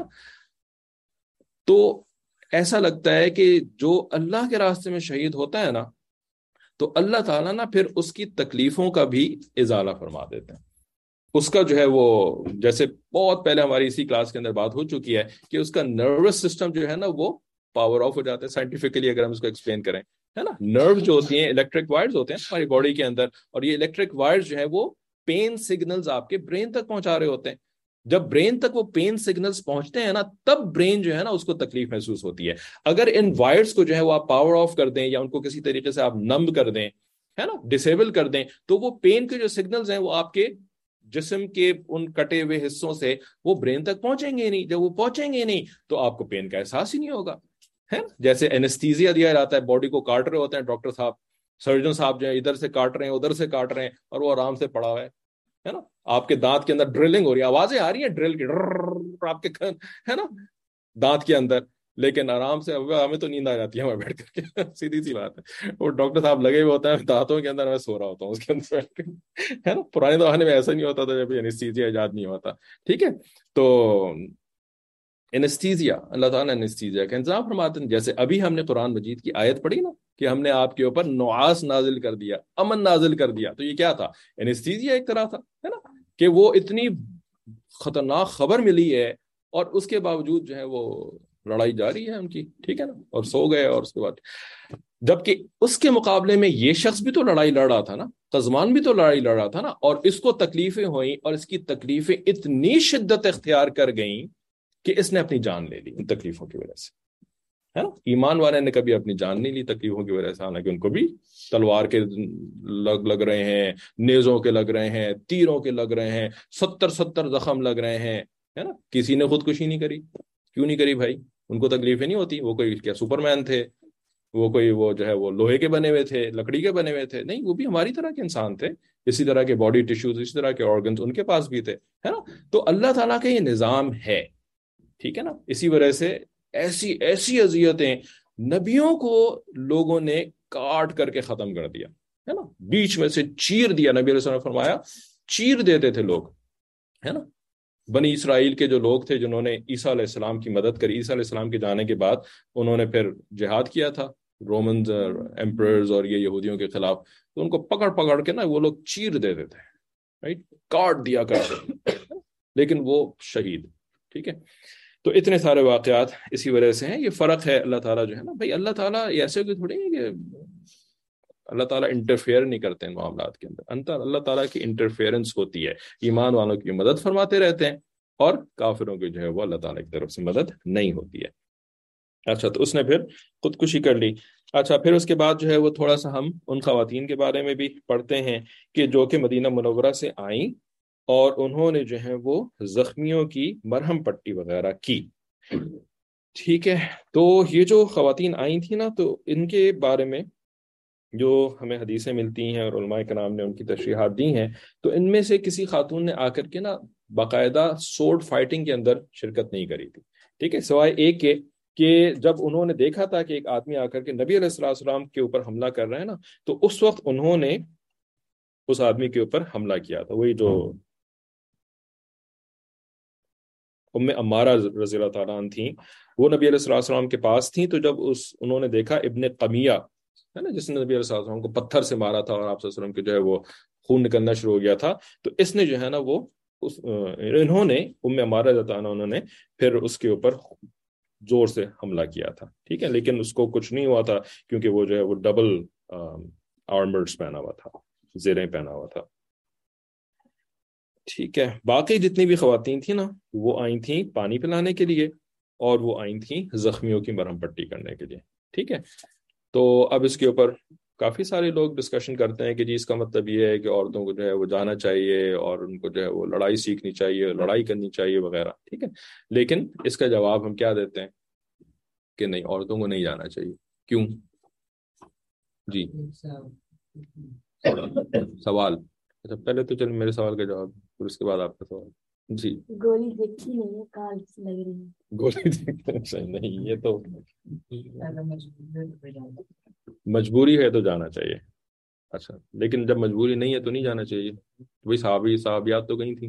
تو ایسا لگتا ہے کہ جو اللہ کے راستے میں شہید ہوتا ہے نا، تو اللہ تعالیٰ نا پھر اس کی تکلیفوں کا بھی ازالہ فرما دیتے ہیں. اس کا جو ہے وہ، جیسے بہت پہلے ہماری اسی کلاس کے اندر بات ہو چکی ہے کہ اس کا نروس سسٹم جو ہے نا وہ پاور آف ہو جاتا ہے. سائنٹیفکلی اگر ہم اس کو ایکسپلین کریں، ہے نا، نرو جو ہوتی ہیں الیکٹرک وائرز ہوتے ہیں ہماری باڈی کے اندر، اور یہ الیکٹرک وائرز جو ہے وہ پین سگنلز آپ کے برین تک پہنچا رہے ہوتے ہیں. جب برین تک وہ پین سگنلز پہنچتے ہیں نا، تب برین جو ہے نا اس کو تکلیف محسوس ہوتی ہے. اگر ان وائرز کو جو ہے وہ آپ پاور آف کر دیں یا ان کو کسی طریقے سے آپ نمب کر دیں، ہے نا، ڈسیبل کر دیں، تو وہ پین کے جو سگنلز ہیں وہ آپ کے جسم کے ان کٹے ہوئے حصوں سے وہ برین تک پہنچیں گے نہیں. جب وہ پہنچیں گے نہیں تو آپ کو پین کا احساس ہی نہیں ہوگا، ہے. جیسے اینستھیزیا دیا جاتا ہے، باڈی کو کاٹ رہے ہوتے ہیں ڈاکٹر صاحب، سرجن صاحب جو ہے ادھر سے کاٹ رہے ہیں ادھر سے کاٹ رہے ہیں، اور وہ آرام سے پڑا ہوا ہے، ہے نا. آپ کے دانت کے اندر ڈرلنگ ہو رہی ہے، آوازیں آ رہی ہیں ڈرل کی، آپ کے ہے نا دانت کے اندر، لیکن آرام سے ہمیں تو نیند آ جاتی ہے ہمیں بیٹھ کر کے. سیدھی سی بات ہے. وہ ڈاکٹر صاحب لگے ہوئے ہوتے ہیں دانتوں کے اندر، میں سو رہا ہوتا ہوں اس کے اندر بیٹھ کے، ہے نا. پرانے زمانے میں ایسا نہیں ہوتا تھا جب اینستھیزیا ایجاد نہیں ہوتا. ٹھیک ہے. تو اینستھیزیا، اللہ تعالیٰ نے اینستھیزیا کا انتظام فرماتے ہیں. جیسے ابھی ہم نے قرآن مجید کی آیت پڑھی نا کہ ہم نے آپ کے اوپر نعاس نازل کر دیا، امن نازل کر دیا، تو یہ کیا تھا؟ اینستھیزیا ایک طرح تھا، ہے نا، کہ وہ اتنی خطرناک خبر ملی ہے اور اس کے باوجود جو ہے وہ لڑائی جاری ہے ان کی، ٹھیک ہے نا، اور سو گئے. اور اس کے بعد جبکہ اس کے مقابلے میں یہ شخص بھی تو لڑائی لڑ رہا تھا نا، قزمان بھی تو لڑائی لڑ رہا تھا نا، اور اس کو تکلیفیں ہوئیں اور اس کی تکلیفیں اتنی شدت اختیار کر گئیں کہ اس نے اپنی جان لے لی ان تکلیفوں کی وجہ سے، ہے نا. ایمان والے نے کبھی اپنی جان نہیں لی تکلیفوں کی وجہ سے، حالانکہ ان کو بھی تلوار کے لگ لگ رہے ہیں، نیزوں کے لگ رہے ہیں، تیروں کے لگ رہے ہیں، ستر ستر زخم لگ رہے ہیں، ہے نا. کسی نے خودکشی نہیں کری. کیوں نہیں کری بھائی؟ ان کو تکلیفیں نہیں ہوتی؟ وہ کوئی کیا سپر مین تھے؟ وہ کوئی وہ جو ہے وہ لوہے کے بنے ہوئے تھے، لکڑی کے بنے ہوئے تھے؟ نہیں، وہ بھی ہماری طرح کے انسان تھے، اسی طرح کے باڈی ٹیشوز، اسی طرح کے آرگنز ان کے پاس بھی تھے، ہے نا. تو اللہ تعالیٰ کا یہ نظام ہے، ٹھیک ہے نا. اسی وجہ سے ایسی ایسی اذیتیں نبیوں کو لوگوں نے کاٹ کر کے ختم کر دیا، ہے نا، بیچ میں سے چیر دیا. نبی علیہ السلام نے فرمایا چیر دیتے تھے لوگ، ہے نا. بنی اسرائیل کے جو لوگ تھے جنہوں نے عیسیٰ علیہ السلام کی مدد کری، عیسیٰ علیہ السلام کے جانے کے بعد انہوں نے پھر جہاد کیا تھا رومنز ایمپررز اور یہ یہودیوں کے خلاف، تو ان کو پکڑ پکڑ کے نا وہ لوگ چیر دیتے تھے، رائٹ، کاٹ دیا کرتے، لیکن وہ شہید، ٹھیک ہے. تو اتنے سارے واقعات اسی وجہ سے ہیں. یہ فرق ہے. اللہ تعالیٰ جو ہے نا بھائی، اللہ تعالیٰ ایسے کوئی تھوڑی ہے کہ اللہ تعالیٰ انٹرفیئر نہیں کرتے ہیں معاملات کے اندر. اللہ تعالیٰ کی انٹرفیئرنس ہوتی ہے، ایمان والوں کی مدد فرماتے رہتے ہیں اور کافروں کی جو ہے وہ اللہ تعالیٰ کی طرف سے مدد نہیں ہوتی ہے. اچھا، تو اس نے پھر خودکشی کر لی. اچھا، پھر اس کے بعد جو ہے وہ تھوڑا سا ہم ان خواتین کے بارے میں بھی پڑھتے ہیں کہ جو کہ مدینہ منورہ سے آئیں اور انہوں نے جو ہے وہ زخمیوں کی مرہم پٹی وغیرہ کی. ٹھیک ہے. تو یہ جو خواتین آئی تھیں نا، تو ان کے بارے میں جو ہمیں حدیثیں ملتی ہیں اور علماء کرام نے ان کی تشریحات دی ہیں، تو ان میں سے کسی خاتون نے آ کر کے نا باقاعدہ سورڈ فائٹنگ کے اندر شرکت نہیں کری تھی، ٹھیک ہے، سوائے ایک کے کہ جب انہوں نے دیکھا تھا کہ ایک آدمی آ کر کے نبی علیہ الصلوۃ والسلام کے اوپر حملہ کر رہا ہے نا، تو اس وقت انہوں نے اس آدمی کے اوپر حملہ کیا تھا. وہی جو ام عمارہ رضی اللہ تعالیٰ عنہ تھیں، وہ نبی علیہ الصلوۃ والسلام کے پاس تھیں. تو جب اس انہوں نے دیکھا ابن قمیہ ہے نا، جس نے نبی علیہ الصلوۃ والسلام کو پتھر سے مارا تھا اور آپ صلی اللہ علیہ وسلم کے جو ہے وہ خون نکلنا شروع ہو گیا تھا، تو اس نے جو ہے نا وہ اس انہوں نے ام عمارہ رضی اللہ عنہ انہوں نے پھر اس کے اوپر زور سے حملہ کیا تھا، ٹھیک ہے. لیکن اس کو کچھ نہیں ہوا تھا کیونکہ وہ جو ہے وہ ڈبل آرمرز پہنا ہوا تھا، زیریں پہنا ہوا تھا. ٹھیک ہے، باقی جتنی بھی خواتین تھیں نا وہ آئی تھیں پانی پلانے کے لیے اور وہ آئی تھیں زخمیوں کی مرہم پٹی کرنے کے لیے. ٹھیک ہے، تو اب اس کے اوپر کافی سارے لوگ ڈسکشن کرتے ہیں کہ جی اس کا مطلب یہ ہے کہ عورتوں کو جو ہے وہ جانا چاہیے اور ان کو جو ہے وہ لڑائی سیکھنی چاہیے، لڑائی کرنی چاہیے وغیرہ. ٹھیک ہے، لیکن اس کا جواب ہم کیا دیتے ہیں کہ نہیں، عورتوں کو نہیں جانا چاہیے. کیوں؟ جی سوال. اچھا پہلے تو چل میرے سوال کا جواب پھر اس کے بعد آپ کا سوال. جی گولی دیکھی نہیں ہے، کال لگ رہی ہے. گولی دیکھنا نہیں، یہ تو مجبوری ہے تو جانا چاہیے. اچھا لیکن جب مجبوری نہیں ہے تو نہیں جانا چاہیے. وہی صحابی صحابیات تو گئی تھیں.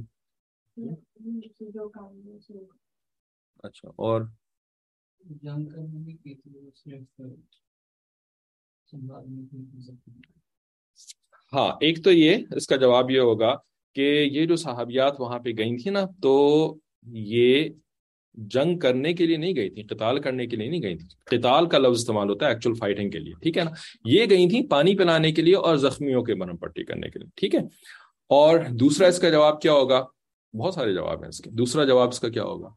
اچھا اور جان کر نہیں کی تھی، وہ صرف سنبھالنے کی. ہاں ایک تو یہ اس کا جواب یہ ہوگا کہ یہ جو صحابیات وہاں پہ گئی تھیں نا تو یہ جنگ کرنے کے لیے نہیں گئی تھیں، قتال کرنے کے لیے نہیں گئی تھیں. قتال کا لفظ استعمال ہوتا ہے ایکچوئل فائٹنگ کے لیے. ٹھیک ہے نا، یہ گئی تھیں پانی پلانے کے لیے اور زخمیوں کے مرہم پٹی کرنے کے لیے. ٹھیک ہے، اور دوسرا اس کا جواب کیا ہوگا؟ بہت سارے جواب ہیں اس کے. دوسرا جواب اس کا کیا ہوگا؟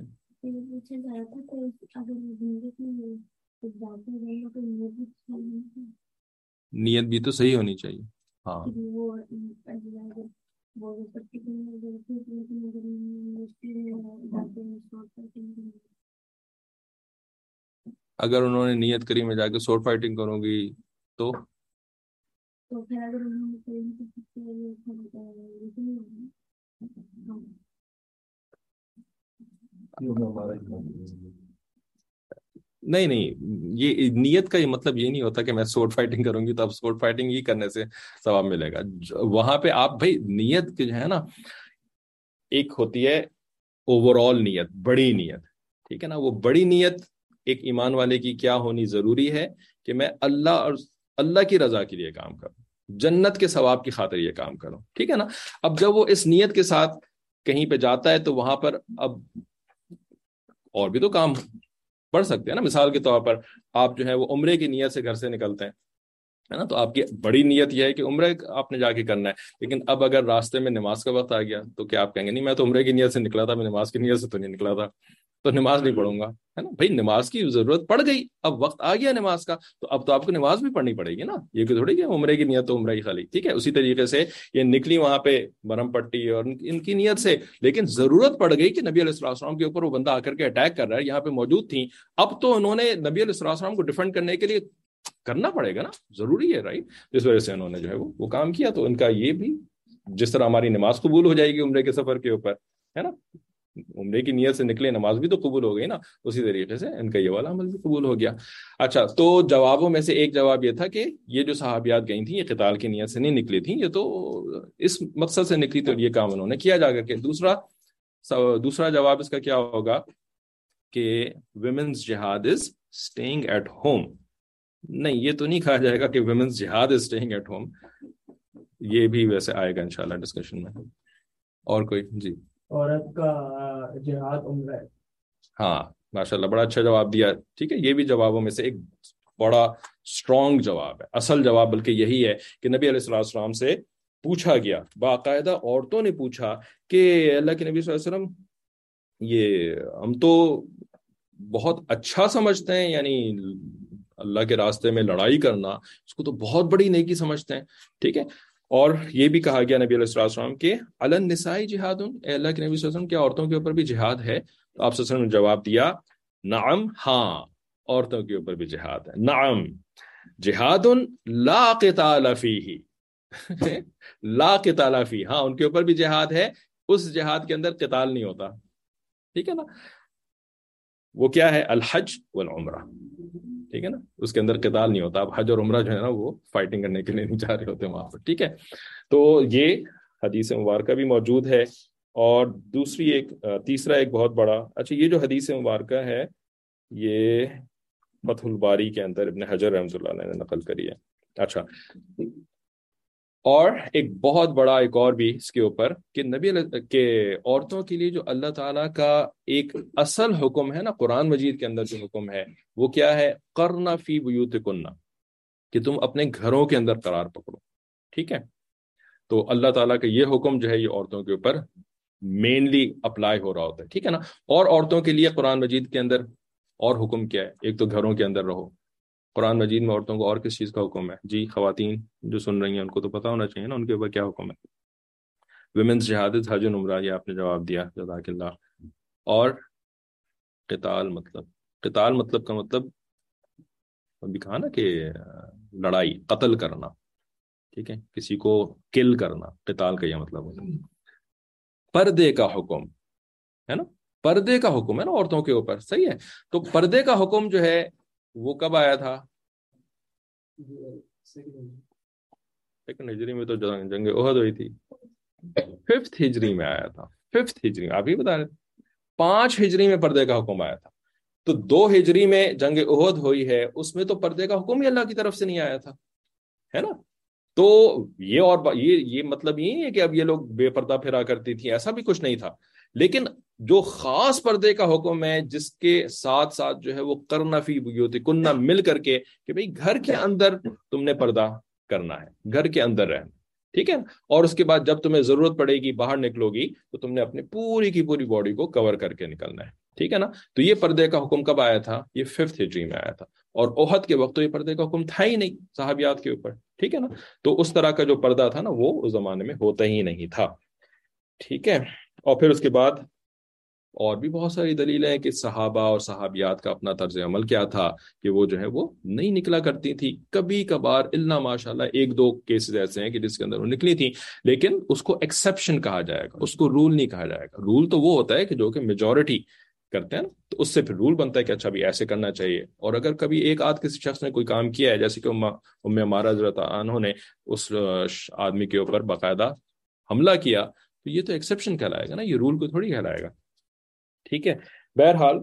نیت بھی تو صحیح ہونی چاہیے. ہاں اگر انہوں نے نیت کری میں جا کے سورٹ فائٹنگ کروں گی تو نہیں نہیں، یہ نیت کا یہ مطلب یہ نہیں ہوتا کہ میں سورٹ فائٹنگ کروں گی تو اب سورٹ فائٹنگ ہی کرنے سے ثواب ملے گا. وہاں پہ آپ بھائی نیت جو ہے نا ایک ہوتی ہے اوور آل نیت، بڑی نیت. ٹھیک ہے نا، وہ بڑی نیت ایک ایمان والے کی کیا ہونی ضروری ہے کہ میں اللہ اور اللہ کی رضا کے لیے کام کروں، جنت کے ثواب کی خاطر یہ کام کروں. ٹھیک ہے نا، اب جب وہ اس نیت کے ساتھ کہیں پہ جاتا ہے تو وہاں پر اب اور بھی تو کام پڑھ سکتے ہیں نا. مثال کے طور پر آپ جو ہے وہ عمرے کی نیت سے گھر سے نکلتے ہیں ہے نا، تو آپ کی بڑی نیت یہ ہے کہ عمرے آپ نے جا کے کرنا ہے. لیکن اب اگر راستے میں نماز کا وقت آ گیا تو کیا آپ کہیں گے نہیں میں تو عمرے کی نیت سے نکلا تھا، میں نماز کی نیت سے تو نہیں نکلا تھا، تو نماز نہیں پڑھوں گا. ہے نا بھائی، نماز کی ضرورت پڑ گئی، اب وقت آ گیا نماز کا تو اب تو آپ کو نماز بھی پڑھنی پڑے گی نا. یہ کہ تھوڑی کہ عمرے کی نیت تو عمرہ ہی خالی. ٹھیک ہے، اسی طریقے سے یہ نکلی وہاں پہ مرہم پٹی اور ان کی نیت سے، لیکن ضرورت پڑ گئی کہ نبی علیہ السلام کے اوپر وہ بندہ آ کر کے اٹیک کر رہا ہے، یہاں پہ موجود تھیں. اب تو انہوں نے نبی علیہ السلام کو ڈیفینڈ کرنے کے لیے کرنا پڑے گا نا، ضروری ہے رائٹ. اس وجہ سے انہوں نے جو ہے وہ وہ کام کیا. تو ان کا یہ بھی جس طرح ہماری نماز قبول ہو جائے گی عمرے کے سفر کے اوپر ہے نا، عمرے کی نیت سے نکلے نماز بھی تو قبول ہو گئی نا، اسی طریقے سے ان کا یہ والا عمل بھی قبول ہو گیا. اچھا تو جوابوں میں سے ایک جواب یہ تھا کہ یہ جو صحابیات گئی تھیں یہ قتال کی نیت سے نہیں نکلی تھیں، یہ تو اس مقصد سے نکلی تو یہ کام انہوں نے کیا جا کر کے. دوسرا دوسرا جواب اس کا کیا ہوگا کہ ویمنز جہاد از اسٹیئنگ ایٹ ہوم. نہیں، یہ تو نہیں کہا جائے گا کہ ویمنز جہاد از اسٹیئنگ ایٹ ہوم، یہ بھی ویسے آئے گا انشاءاللہ ڈسکشن میں. اور کوئی؟ جی عورت کا جہاد عمرہ ہے. ہاں ماشاءاللہ بڑا اچھا جواب دیا. ٹھیک ہے، یہ بھی جوابوں میں سے ایک بڑا اسٹرانگ جواب ہے. اصل جواب بلکہ یہی ہے کہ نبی علیہ السلام سے پوچھا گیا، باقاعدہ عورتوں نے پوچھا کہ اللہ کے نبی صلی اللہ علیہ وسلم یہ ہم تو بہت اچھا سمجھتے ہیں، یعنی اللہ کے راستے میں لڑائی کرنا اس کو تو بہت بڑی نیکی سمجھتے ہیں. ٹھیک ہے، اور یہ بھی کہا گیا نبی علیہ السلام کے علی النساء جہاد، اے اللہ کے نبی صلی اللہ علیہ وسلم کیا عورتوں کے اوپر بھی جہاد ہے؟ تو آپ صلی اللہ علیہ وسلم نے جواب دیا نعم، ہاں عورتوں کے اوپر بھی جہاد ہے. نعم جہاد لا قتال فیہ لا قتال فیہ، ہاں ان کے اوپر بھی جہاد ہے، اس جہاد کے اندر قتال نہیں ہوتا. ٹھیک ہے نا، وہ کیا ہے؟ الحج والعمرہ. ٹھیک ہے نا، اس کے اندر قتال نہیں ہوتا. اب حج اور عمرہ جو ہے نا وہ فائٹنگ کرنے کے لیے نہیں جا رہے ہوتے وہاں پر. ٹھیک ہے، تو یہ حدیث مبارکہ بھی موجود ہے. اور دوسری ایک تیسرا ایک بہت بڑا، اچھا یہ جو حدیث مبارکہ ہے یہ فتح الباری کے اندر ابن حجر رحمۃ اللہ علیہ نے نقل کری ہے. اچھا، اور ایک بہت بڑا ایک اور بھی اس کے اوپر کہ نبی کے عورتوں کے لیے جو اللہ تعالیٰ کا ایک اصل حکم ہے نا قرآن مجید کے اندر جو حکم ہے وہ کیا ہے؟ قرن فی بیوتکن، کہ تم اپنے گھروں کے اندر قرار پکڑو. ٹھیک ہے، تو اللہ تعالیٰ کا یہ حکم جو ہے یہ عورتوں کے اوپر مینلی اپلائی ہو رہا ہوتا ہے، ٹھیک ہے نا. اور عورتوں کے لیے قرآن مجید کے اندر اور حکم کیا ہے؟ ایک تو گھروں کے اندر رہو. قرآن مجید میں عورتوں کو اور کس چیز کا حکم ہے؟ جی خواتین جو سن رہی ہیں ان کو تو پتہ ہونا چاہیے نا ان کے اوپر کیا حکم ہے. ویمنز جہاد، حج عمرہ، یہ آپ نے جواب دیا، جزاک اللہ. اور قتال مطلب قتال مطلب کا مطلب ابھی کہا نا کہ لڑائی، قتل کرنا، ٹھیک ہے، کسی کو کل کرنا، قتال کا یہ مطلب ہوتا ہے. پردے کا حکم ہے نا، پردے کا حکم ہے نا عورتوں کے اوپر، صحیح ہے. تو پردے کا حکم جو ہے وہ کب آیا تھا؟ لیکن ہجری میں تو جنگ جنگ احد ہوئی تھی، ففتھ ہجری میں آیا تھا. ففتھ ہجری آپ ہی بتا رہے، پانچ ہجری میں پردے کا حکم آیا تھا. تو دو ہجری میں جنگ احد ہوئی ہے، اس میں تو پردے کا حکم ہی اللہ کی طرف سے نہیں آیا تھا، ہے نا. تو یہ اور یہ یہ مطلب یہ ہے کہ اب یہ لوگ بے پردہ پھرا کرتی تھی، ایسا بھی کچھ نہیں تھا. لیکن جو خاص پردے کا حکم ہے جس کے ساتھ ساتھ جو ہے وہ کرنا فی بیوتکن، مل کر کے کہ بھئی گھر کے اندر تم نے پردہ کرنا ہے، گھر کے اندر رہنا، ٹھیک ہے. اور اس کے بعد جب تمہیں ضرورت پڑے گی باہر نکلو گی تو تم نے اپنی پوری کی پوری باڈی کو کور کر کے نکلنا ہے، ٹھیک ہے نا. تو یہ پردے کا حکم کب آیا تھا؟ یہ ففتھ ہجری میں آیا تھا. اور احد کے وقت تو یہ پردے کا حکم تھا ہی نہیں صحابیات کے اوپر، ٹھیک ہے نا. تو اس طرح کا جو پردہ تھا نا وہ اس زمانے میں ہوتا ہی نہیں تھا، ٹھیک ہے. اور پھر اس کے بعد اور بھی بہت ساری دلیلیں ہیں کہ صحابہ اور صحابیات کا اپنا طرز عمل کیا تھا کہ وہ جو ہے وہ نہیں نکلا کرتی تھی. کبھی کبھار الا ماشاءاللہ ایک دو کیسز ایسے ہیں کہ جس کے اندر وہ نکلی تھی، لیکن اس کو ایکسیپشن کہا جائے گا، اس کو رول نہیں کہا جائے گا. رول تو وہ ہوتا ہے کہ جو کہ میجورٹی کرتے ہیں نا، تو اس سے پھر رول بنتا ہے کہ اچھا بھی ایسے کرنا چاہیے. اور اگر کبھی ایک آدھ کسی شخص نے کوئی کام کیا ہے، جیسے کہ ام عمارہ حضرت عنہ نے اس آدمی کے اوپر باقاعدہ حملہ کیا، تو یہ تو ایکسیپشن کہلائے گا نا، یہ رول کو تھوڑی کہلائے گا، ٹھیک ہے. بہرحال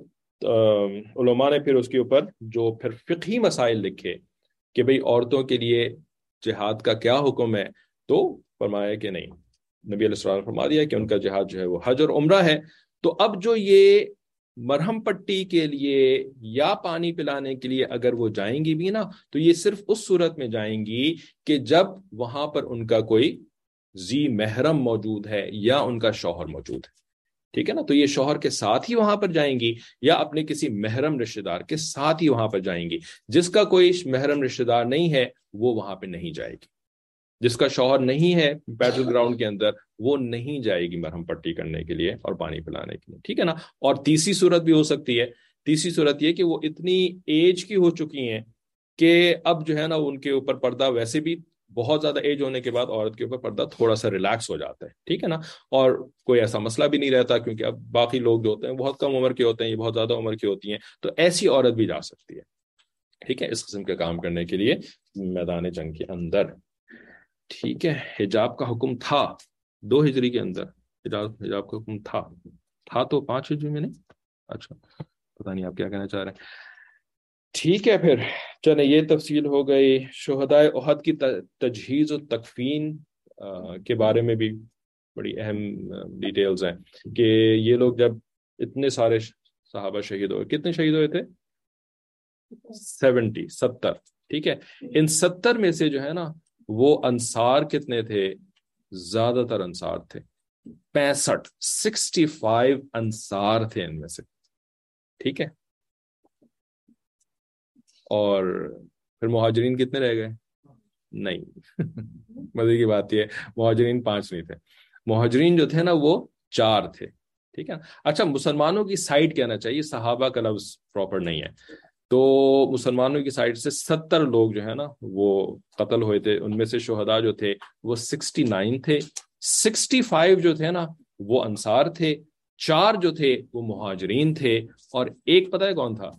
علماء نے پھر اس کے اوپر جو پھر فقہی مسائل لکھے کہ بھئی عورتوں کے لیے جہاد کا کیا حکم ہے، تو فرمایا کہ نہیں، نبی علیہ السلام نے فرما دیا کہ ان کا جہاد جو ہے وہ حج اور عمرہ ہے. تو اب جو یہ مرہم پٹی کے لیے یا پانی پلانے کے لیے اگر وہ جائیں گی بھی نا، تو یہ صرف اس صورت میں جائیں گی کہ جب وہاں پر ان کا کوئی ذی محرم موجود ہے یا ان کا شوہر موجود ہے، ٹھیک ہے نا. تو یہ شوہر کے ساتھ ہی وہاں پر جائیں گی یا اپنے کسی محرم رشتہ دار کے ساتھ ہی وہاں پر جائیں گی. جس کا کوئی محرم رشتہ دار نہیں ہے وہ وہاں پہ نہیں جائے گی. جس کا شوہر نہیں ہے بیٹل گراؤنڈ کے اندر وہ نہیں جائے گی مرہم پٹی کرنے کے لیے اور پانی پلانے کے لیے، ٹھیک ہے نا. اور تیسری صورت بھی ہو سکتی ہے، تیسری صورت یہ کہ وہ اتنی ایج کی ہو چکی ہیں کہ اب جو ہے نا ان کے اوپر پردہ، ویسے بھی بہت زیادہ ایج ہونے کے بعد عورت کے اوپر پردہ تھوڑا سا ریلیکس ہو جاتا ہے، ٹھیک ہے نا. اور کوئی ایسا مسئلہ بھی نہیں رہتا کیونکہ اب باقی لوگ جو ہوتے ہیں بہت کم عمر کے ہوتے ہیں، یہ بہت زیادہ عمر کی ہوتی ہیں، تو ایسی عورت بھی جا سکتی ہے، ٹھیک ہے، اس قسم کے کام کرنے کے لیے میدان جنگ کے اندر، ٹھیک ہے. حجاب کا حکم تھا دو ہجری کے اندر، حجاب حجاب کا حکم تھا تھا تو پانچ ہجری میں نہیں. اچھا پتہ نہیں آپ کیا کہنا چاہ رہے ہیں، ٹھیک ہے. پھر چلیں یہ تفصیل ہو گئی. شہدائے احد کی تجہیز و تکفین کے بارے میں بھی بڑی اہم ڈیٹیلز ہیں کہ یہ لوگ جب اتنے سارے صحابہ شہید ہوئے، کتنے شہید ہوئے تھے؟ سیونٹی ستر، ٹھیک ہے. ان ستر میں سے جو ہے نا وہ انصار کتنے تھے؟ زیادہ تر انصار تھے، پینسٹھ سکسٹی فائیو انصار تھے ان میں سے، ٹھیک ہے. اور پھر مہاجرین کتنے رہ گئے؟ نہیں مزے کی بات یہ ہے مہاجرین پانچ نہیں تھے، مہاجرین جو تھے نا وہ چار تھے، ٹھیک ہے. اچھا مسلمانوں کی سائڈ کہنا چاہیے، صحابہ کا لفظ پراپر نہیں ہے. تو مسلمانوں کی سائڈ سے ستر لوگ جو ہے نا وہ قتل ہوئے تھے. ان میں سے شہداء جو تھے وہ سکسٹی نائن تھے، سکسٹی فائیو جو تھے نا وہ انصار تھے، چار جو تھے وہ مہاجرین تھے، اور ایک پتہ ہے کون تھا؟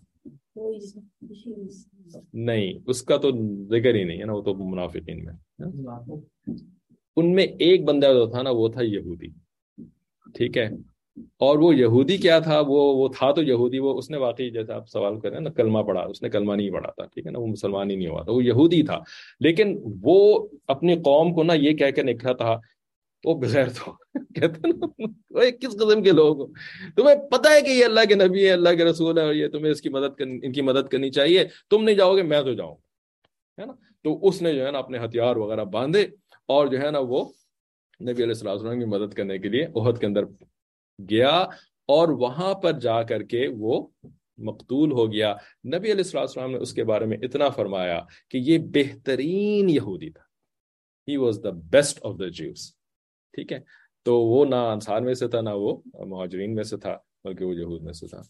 نہیں، اس کا تو ذکر ہی نہیں ہے نا، وہ تو منافقین میں. ان میں ایک بندہ جو تھا نا وہ تھا یہودی، ٹھیک ہے. اور وہ یہودی کیا تھا؟ وہ وہ تھا تو یہودی، وہ اس نے واقعی جیسے آپ سوال کریں نا کلمہ پڑھا، اس نے کلمہ نہیں پڑھا تھا، ٹھیک ہے نا، وہ مسلمان ہی نہیں ہوا تھا، وہ یہودی تھا. لیکن وہ اپنی قوم کو نا یہ کہہ کے نکلا تھا، وہ بغیر تو کہتے ہیں نا کس قسم کے لوگ، تمہیں پتہ ہے کہ یہ اللہ کے نبی ہے، اللہ کے رسول ہے، اور یہ تمہیں اس کی مدد کر ان کی مدد کرنی چاہیے، تم نہیں جاؤ گے میں تو جاؤں گا، ہے نا. تو اس نے جو ہے نا اپنے ہتھیار وغیرہ باندھے اور جو ہے نا وہ نبی علیہ الصلوۃ والسلام کی مدد کرنے کے لیے احد کے اندر گیا اور وہاں پر جا کر کے وہ مقتول ہو گیا. نبی علیہ الصلوۃ والسلام نے اس کے بارے میں اتنا فرمایا کہ یہ بہترین یہودی تھا. He was the best of the Jews. ٹھیک ہے, تو وہ نہ انصار میں سے تھا نہ وہ مہاجرین میں سے تھا, بلکہ وہ یہود میں سے تھا.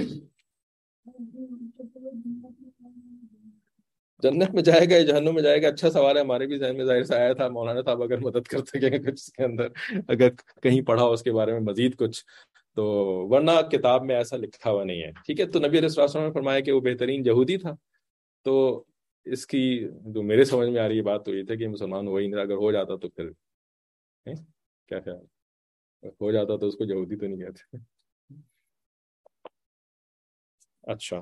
جنت میں جائے گا یا جہنم میں جائے گا, اچھا سوال ہے, ہمارے بھی ذہن میں ظاہر سے آیا تھا. مولانا صاحب اگر مدد کر سکیں کچھ اس کے اندر, اگر کہیں پڑھا اس کے بارے میں مزید کچھ تو, ورنہ کتاب میں ایسا لکھا ہوا نہیں ہے. ٹھیک ہے, تو نبی علیہ الصلوۃ والسلام نے فرمایا کہ وہ بہترین یہودی تھا. تو اس کی جو میرے سمجھ میں آ رہی بات تو یہ تھا کہ مسلمان وہی نہیں, اگر ہو جاتا تو پھر کیا خیال, ہو جاتا تو اس کو یہودی تو نہیں کہتے. اچھا,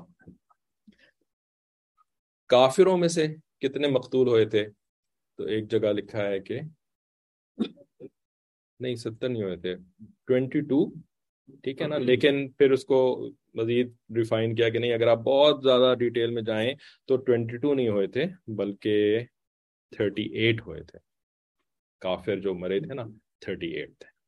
کافروں میں سے کتنے مقتول ہوئے تھے؟ تو ایک جگہ لکھا ہے کہ نہیں, ستر نہیں ہوئے تھے, ٹوینٹی ٹو. ٹھیک ہے نا, لیکن پھر اس کو مزید ریفائن کیا کہ نہیں, اگر آپ بہت زیادہ ڈیٹیل میں جائیں تو ٹوینٹی ٹو نہیں ہوئے تھے بلکہ تھرٹی ایٹ ہوئے تھے. کافر جو مرے تھے نا تھرٹی ایٹ تھے.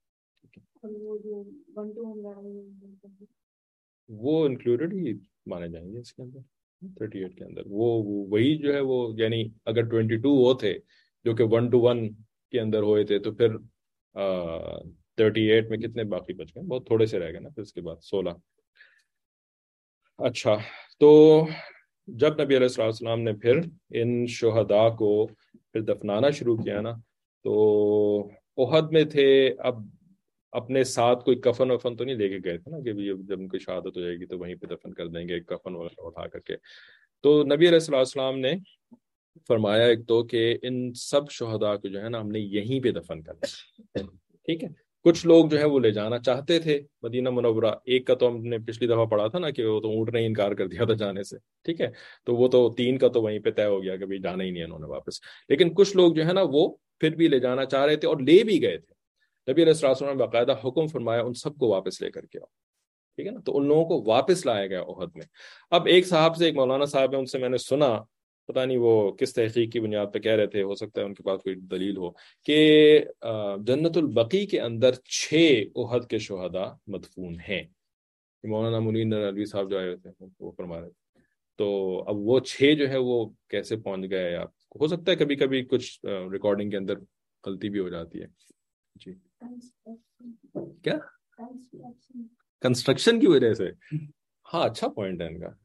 وہ انکلوڈڈ ہی مانے جائیں گے اس کے اندر, تھرٹی ایٹ کے اندر. وہ وہی جو ہے وہ, یعنی اگر ٹوینٹی ٹو وہ تھے جو کہ ون ٹو ون کے اندر ہوئے تھے, تو پھر تھرٹی ایٹ میں کتنے باقی بچ گئے؟ بہت تھوڑے سے رہ گئے نا پھر اس کے بعد, سولہ. اچھا, تو جب نبی علیہ الصلوۃ والسلام نے پھر ان شہداء کو پھر دفنانا شروع کیا نا, تو احد میں تھے. اب اپنے ساتھ کوئی کفن وفن تو نہیں لے کے گئے تھے نا کہ جب ان کی شہادت ہو جائے گی تو وہیں پہ دفن کر دیں گے, کفن وغیرہ اٹھا کر کے. تو نبی علیہ الصلوۃ والسلام نے فرمایا ایک تو کہ ان سب شہداء کو جو ہے نا ہم نے یہیں پہ دفن کرنا. ٹھیک ہے, کچھ لوگ جو ہے وہ لے جانا چاہتے تھے مدینہ منورہ. ایک کا تو ہم نے پچھلی دفعہ پڑھا تھا نا کہ وہ تو اونٹ نے انکار کر دیا تھا جانے سے. ٹھیک ہے, تو وہ تو تین کا تو وہیں پہ طے ہو گیا کہ بھائی جانا ہی نہیں ہے انہوں نے واپس. لیکن کچھ لوگ جو ہے نا وہ پھر بھی لے جانا چاہ رہے تھے اور لے بھی گئے تھے. نبی علیہ الصلوۃ والسلام نے باقاعدہ حکم فرمایا ان سب کو واپس لے کر کے آؤ. ٹھیک ہے نا, تو ان لوگوں کو واپس لایا گیا احد میں. اب ایک صاحب سے, ایک مولانا صاحب ہیں, ان سے میں نے سنا, پتہ نہیں وہ کس تحقیق کی بنیاد پہ کہہ رہے تھے, ہو سکتا ہے ان کے پاس کوئی دلیل ہو, کہ جنت البقیع کے اندر چھ احد کے شہداء مدفون ہیں. مولانا منیر نرالوی صاحب جو آئے تھے وہ فرما رہے تھے. تو اب وہ چھ جو ہے وہ کیسے پہنچ گئے, آپ ہو سکتا ہے کبھی کبھی کچھ ریکارڈنگ کے اندر غلطی بھی ہو جاتی ہے. جی, کیا کنسٹرکشن کی وجہ سے؟ ہاں, اچھا پوائنٹ ہے ان کا.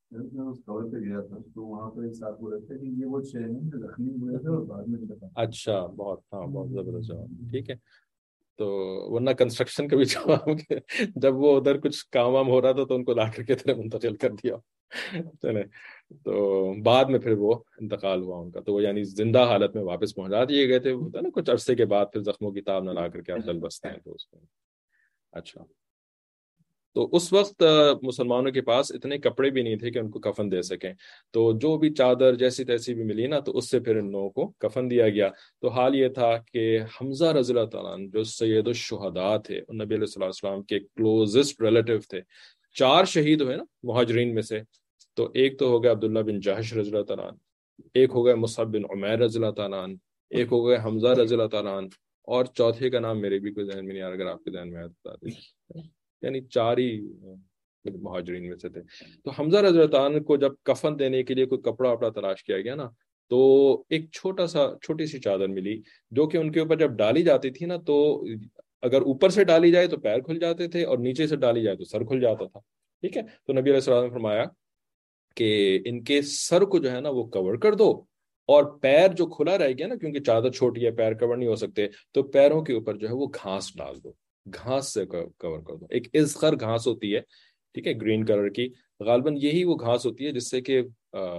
اچھا, بہت, ہاں بہت زبردست جواب. ٹھیک ہے, تو ورنہ کنسٹرکشن کا بھی جواب, جب وہ ادھر کچھ کام وام ہو رہا تھا تو ان کو لا کر کے طرح منتقل کر دیا. چلے, تو بعد میں پھر وہ انتقال ہوا ان کا, تو وہ یعنی زندہ حالت میں واپس پہنچا دیے گئے تھے. ہوتا ہے نا کچھ عرصے کے بعد پھر زخموں کی تاب نہ لا کر کے آپ چل بستے ہیں تو اس میں. اچھا, تو اس وقت مسلمانوں کے پاس اتنے کپڑے بھی نہیں تھے کہ ان کو کفن دے سکیں. تو جو بھی چادر جیسی تیسی بھی ملی نا, تو اس سے پھر ان لوگوں کو کفن دیا گیا. تو حال یہ تھا کہ حمزہ رضی اللہ تعالیٰ عنہ جو سید الشہداء تھے, اور نبی علیہ الصلوۃ والسلام کے کلوزسٹ ریلیٹو تھے. چار شہید ہوئے نا مہاجرین میں سے, تو ایک تو ہو گیا عبداللہ بن جہش رضی اللہ تعالیٰ عنہ, ایک ہو گیا مصعب بن عمیر رضی اللہ تعالیٰ عنہ, ایک ہو گیا حمزہ رضی اللہ تعالیٰ عنہ, اور چوتھے کا نام میرے بھی کوئی ذہن میں نہیں آ رہا, اگر آپ کے ذہن میں آیا تو بتا دیں. یعنی چار ہی مہاجرین میں سے تھے. تو حمزہ رضی اللہ عنہ کو جب کفن دینے کے لیے کوئی کپڑا وپڑا تلاش کیا گیا نا, تو ایک چھوٹا سا چھوٹی سی چادر ملی, جو کہ ان کے اوپر جب ڈالی جاتی تھی نا, تو اگر اوپر سے ڈالی جائے تو پیر کھل جاتے تھے, اور نیچے سے ڈالی جائے تو سر کھل جاتا تھا. ٹھیک ہے, تو نبی علیہ السلام نے فرمایا کہ ان کے سر کو جو ہے نا وہ کور کر دو, اور پیر جو کھلا رہ گیا نا, کیونکہ چادر چھوٹی ہے پیر کور نہیں ہو سکتے, تو پیروں کے اوپر جو ہے وہ گھاس ڈال دو, گھاس سے کور کر دو. ایک ازخر گھاس ہوتی ہے, ٹھیک ہے, گرین کلر کی, غالباً یہی وہ گھاس ہوتی ہے جس سے کہ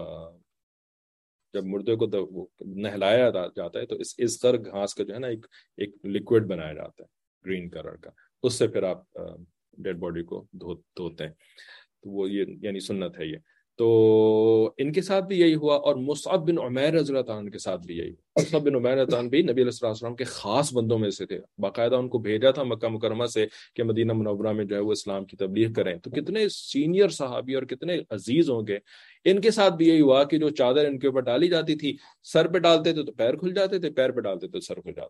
جب مردے کو نہلایا جاتا ہے تو اس ازخر گھاس کا جو ہے نا ایک ایک لیکوڈ بنایا جاتا ہے گرین کلر کا, اس سے پھر آپ ڈیڈ باڈی کو دھوتے ہیں. تو وہ یہ یعنی سنت ہے یہ. تو ان کے ساتھ بھی یہی ہوا, اور مصعب بن عمیر رضی اللہ عنہ کے ساتھ بھی یہی ہوا. مصعب بن عمیر رضی اللہ عنہ بھی نبی علیہ الصلوۃ والسلام کے خاص بندوں میں سے تھے. باقاعدہ ان کو بھیجا تھا مکہ مکرمہ سے کہ مدینہ منورہ میں جو ہے وہ اسلام کی تبلیغ کریں. تو کتنے سینئر صحابی اور کتنے عزیز ہوں گے. ان کے ساتھ بھی یہی ہوا کہ جو چادر ان کے اوپر ڈالی جاتی تھی, سر پہ ڈالتے تھے تو پیر کھل جاتے تھے, پیر پہ ڈالتے تھے تو سر کھل جاتا تھا.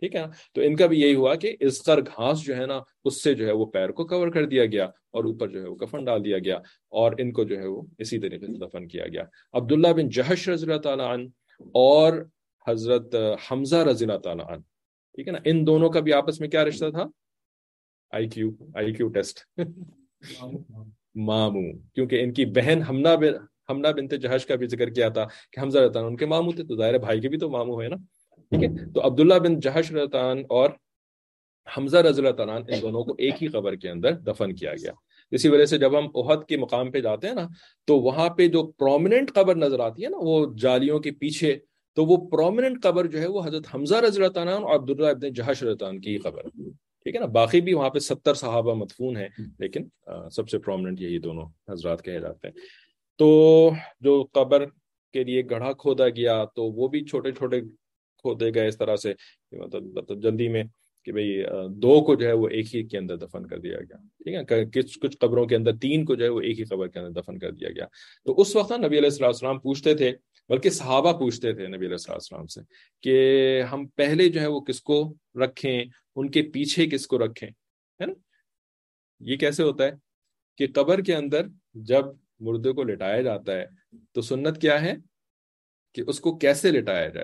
ٹھیک ہے نا. تو ان کا بھی یہی ہوا کہ اسقر گھاس جو ہے نا اس سے جو ہے وہ پیر کو کور کر دیا گیا اور اوپر جو ہے وہ کفن ڈال دیا گیا اور ان کو جو ہے وہ اسی طریقے سے دفن کیا گیا. عبداللہ بن جہش رضی اللہ تعالیٰ عنہ اور حضرت حمزہ رضی اللہ تعالیٰ عنہ, ٹھیک ہے نا, ان دونوں کا بھی آپس میں کیا رشتہ تھا؟ آئی کیو آئی کیو ٹیسٹ ماموں, کیونکہ ان کی بہن حمنا بن حمنا بنت جہش کا بھی ذکر کیا تھا کہ حمزہ رضی اللہ عنہ ان کے ماموں تھے, تو ظاہر بھائی کے بھی تو ماموں ہوئے نا. ٹھیک ہے, تو عبداللہ بن جہش رضی اللہ عنہ اور حمزہ رضی اللہ عنہ ان دونوں کو ایک ہی قبر کے اندر دفن کیا گیا. اسی وجہ سے جب ہم احد کے مقام پہ جاتے ہیں نا تو وہاں پہ جو پرومیننٹ قبر نظر آتی ہے نا وہ جالیوں کے پیچھے, تو وہ پرومیننٹ قبر جو ہے وہ حضرت حمزہ رضی اللہ عنہ اور عبداللہ بن جہش رضی اللہ عنہ کی قبر. ٹھیک ہے نا, باقی بھی وہاں پہ ستر صحابہ مدفون ہیں لیکن سب سے پرومیننٹ یہی دونوں حضرات کہے جاتے ہیں. تو جو قبر کے لیے گڑھا کھودا گیا تو وہ بھی چھوٹے چھوٹے کھودے گئے اس طرح سے, مطلب جلدی میں کہ بھئی دو کو جو ہے وہ ایک ہی کے اندر دفن کر دیا گیا. ٹھیک ہے, کچھ کچھ قبروں کے اندر تین کو جو ہے وہ ایک ہی قبر کے اندر دفن کر دیا گیا. تو اس وقت نبی علیہ الصلوۃ والسلام پوچھتے تھے, بلکہ صحابہ پوچھتے تھے نبی علیہ الصلوۃ والسلام سے کہ ہم پہلے جو ہے وہ کس کو رکھیں, ان کے پیچھے کس کو رکھیں, ہے نا. یہ کیسے ہوتا ہے کہ قبر کے اندر جب مردے کو لٹایا جاتا ہے تو سنت کیا ہے کہ اس کو کیسے لٹایا جائے؟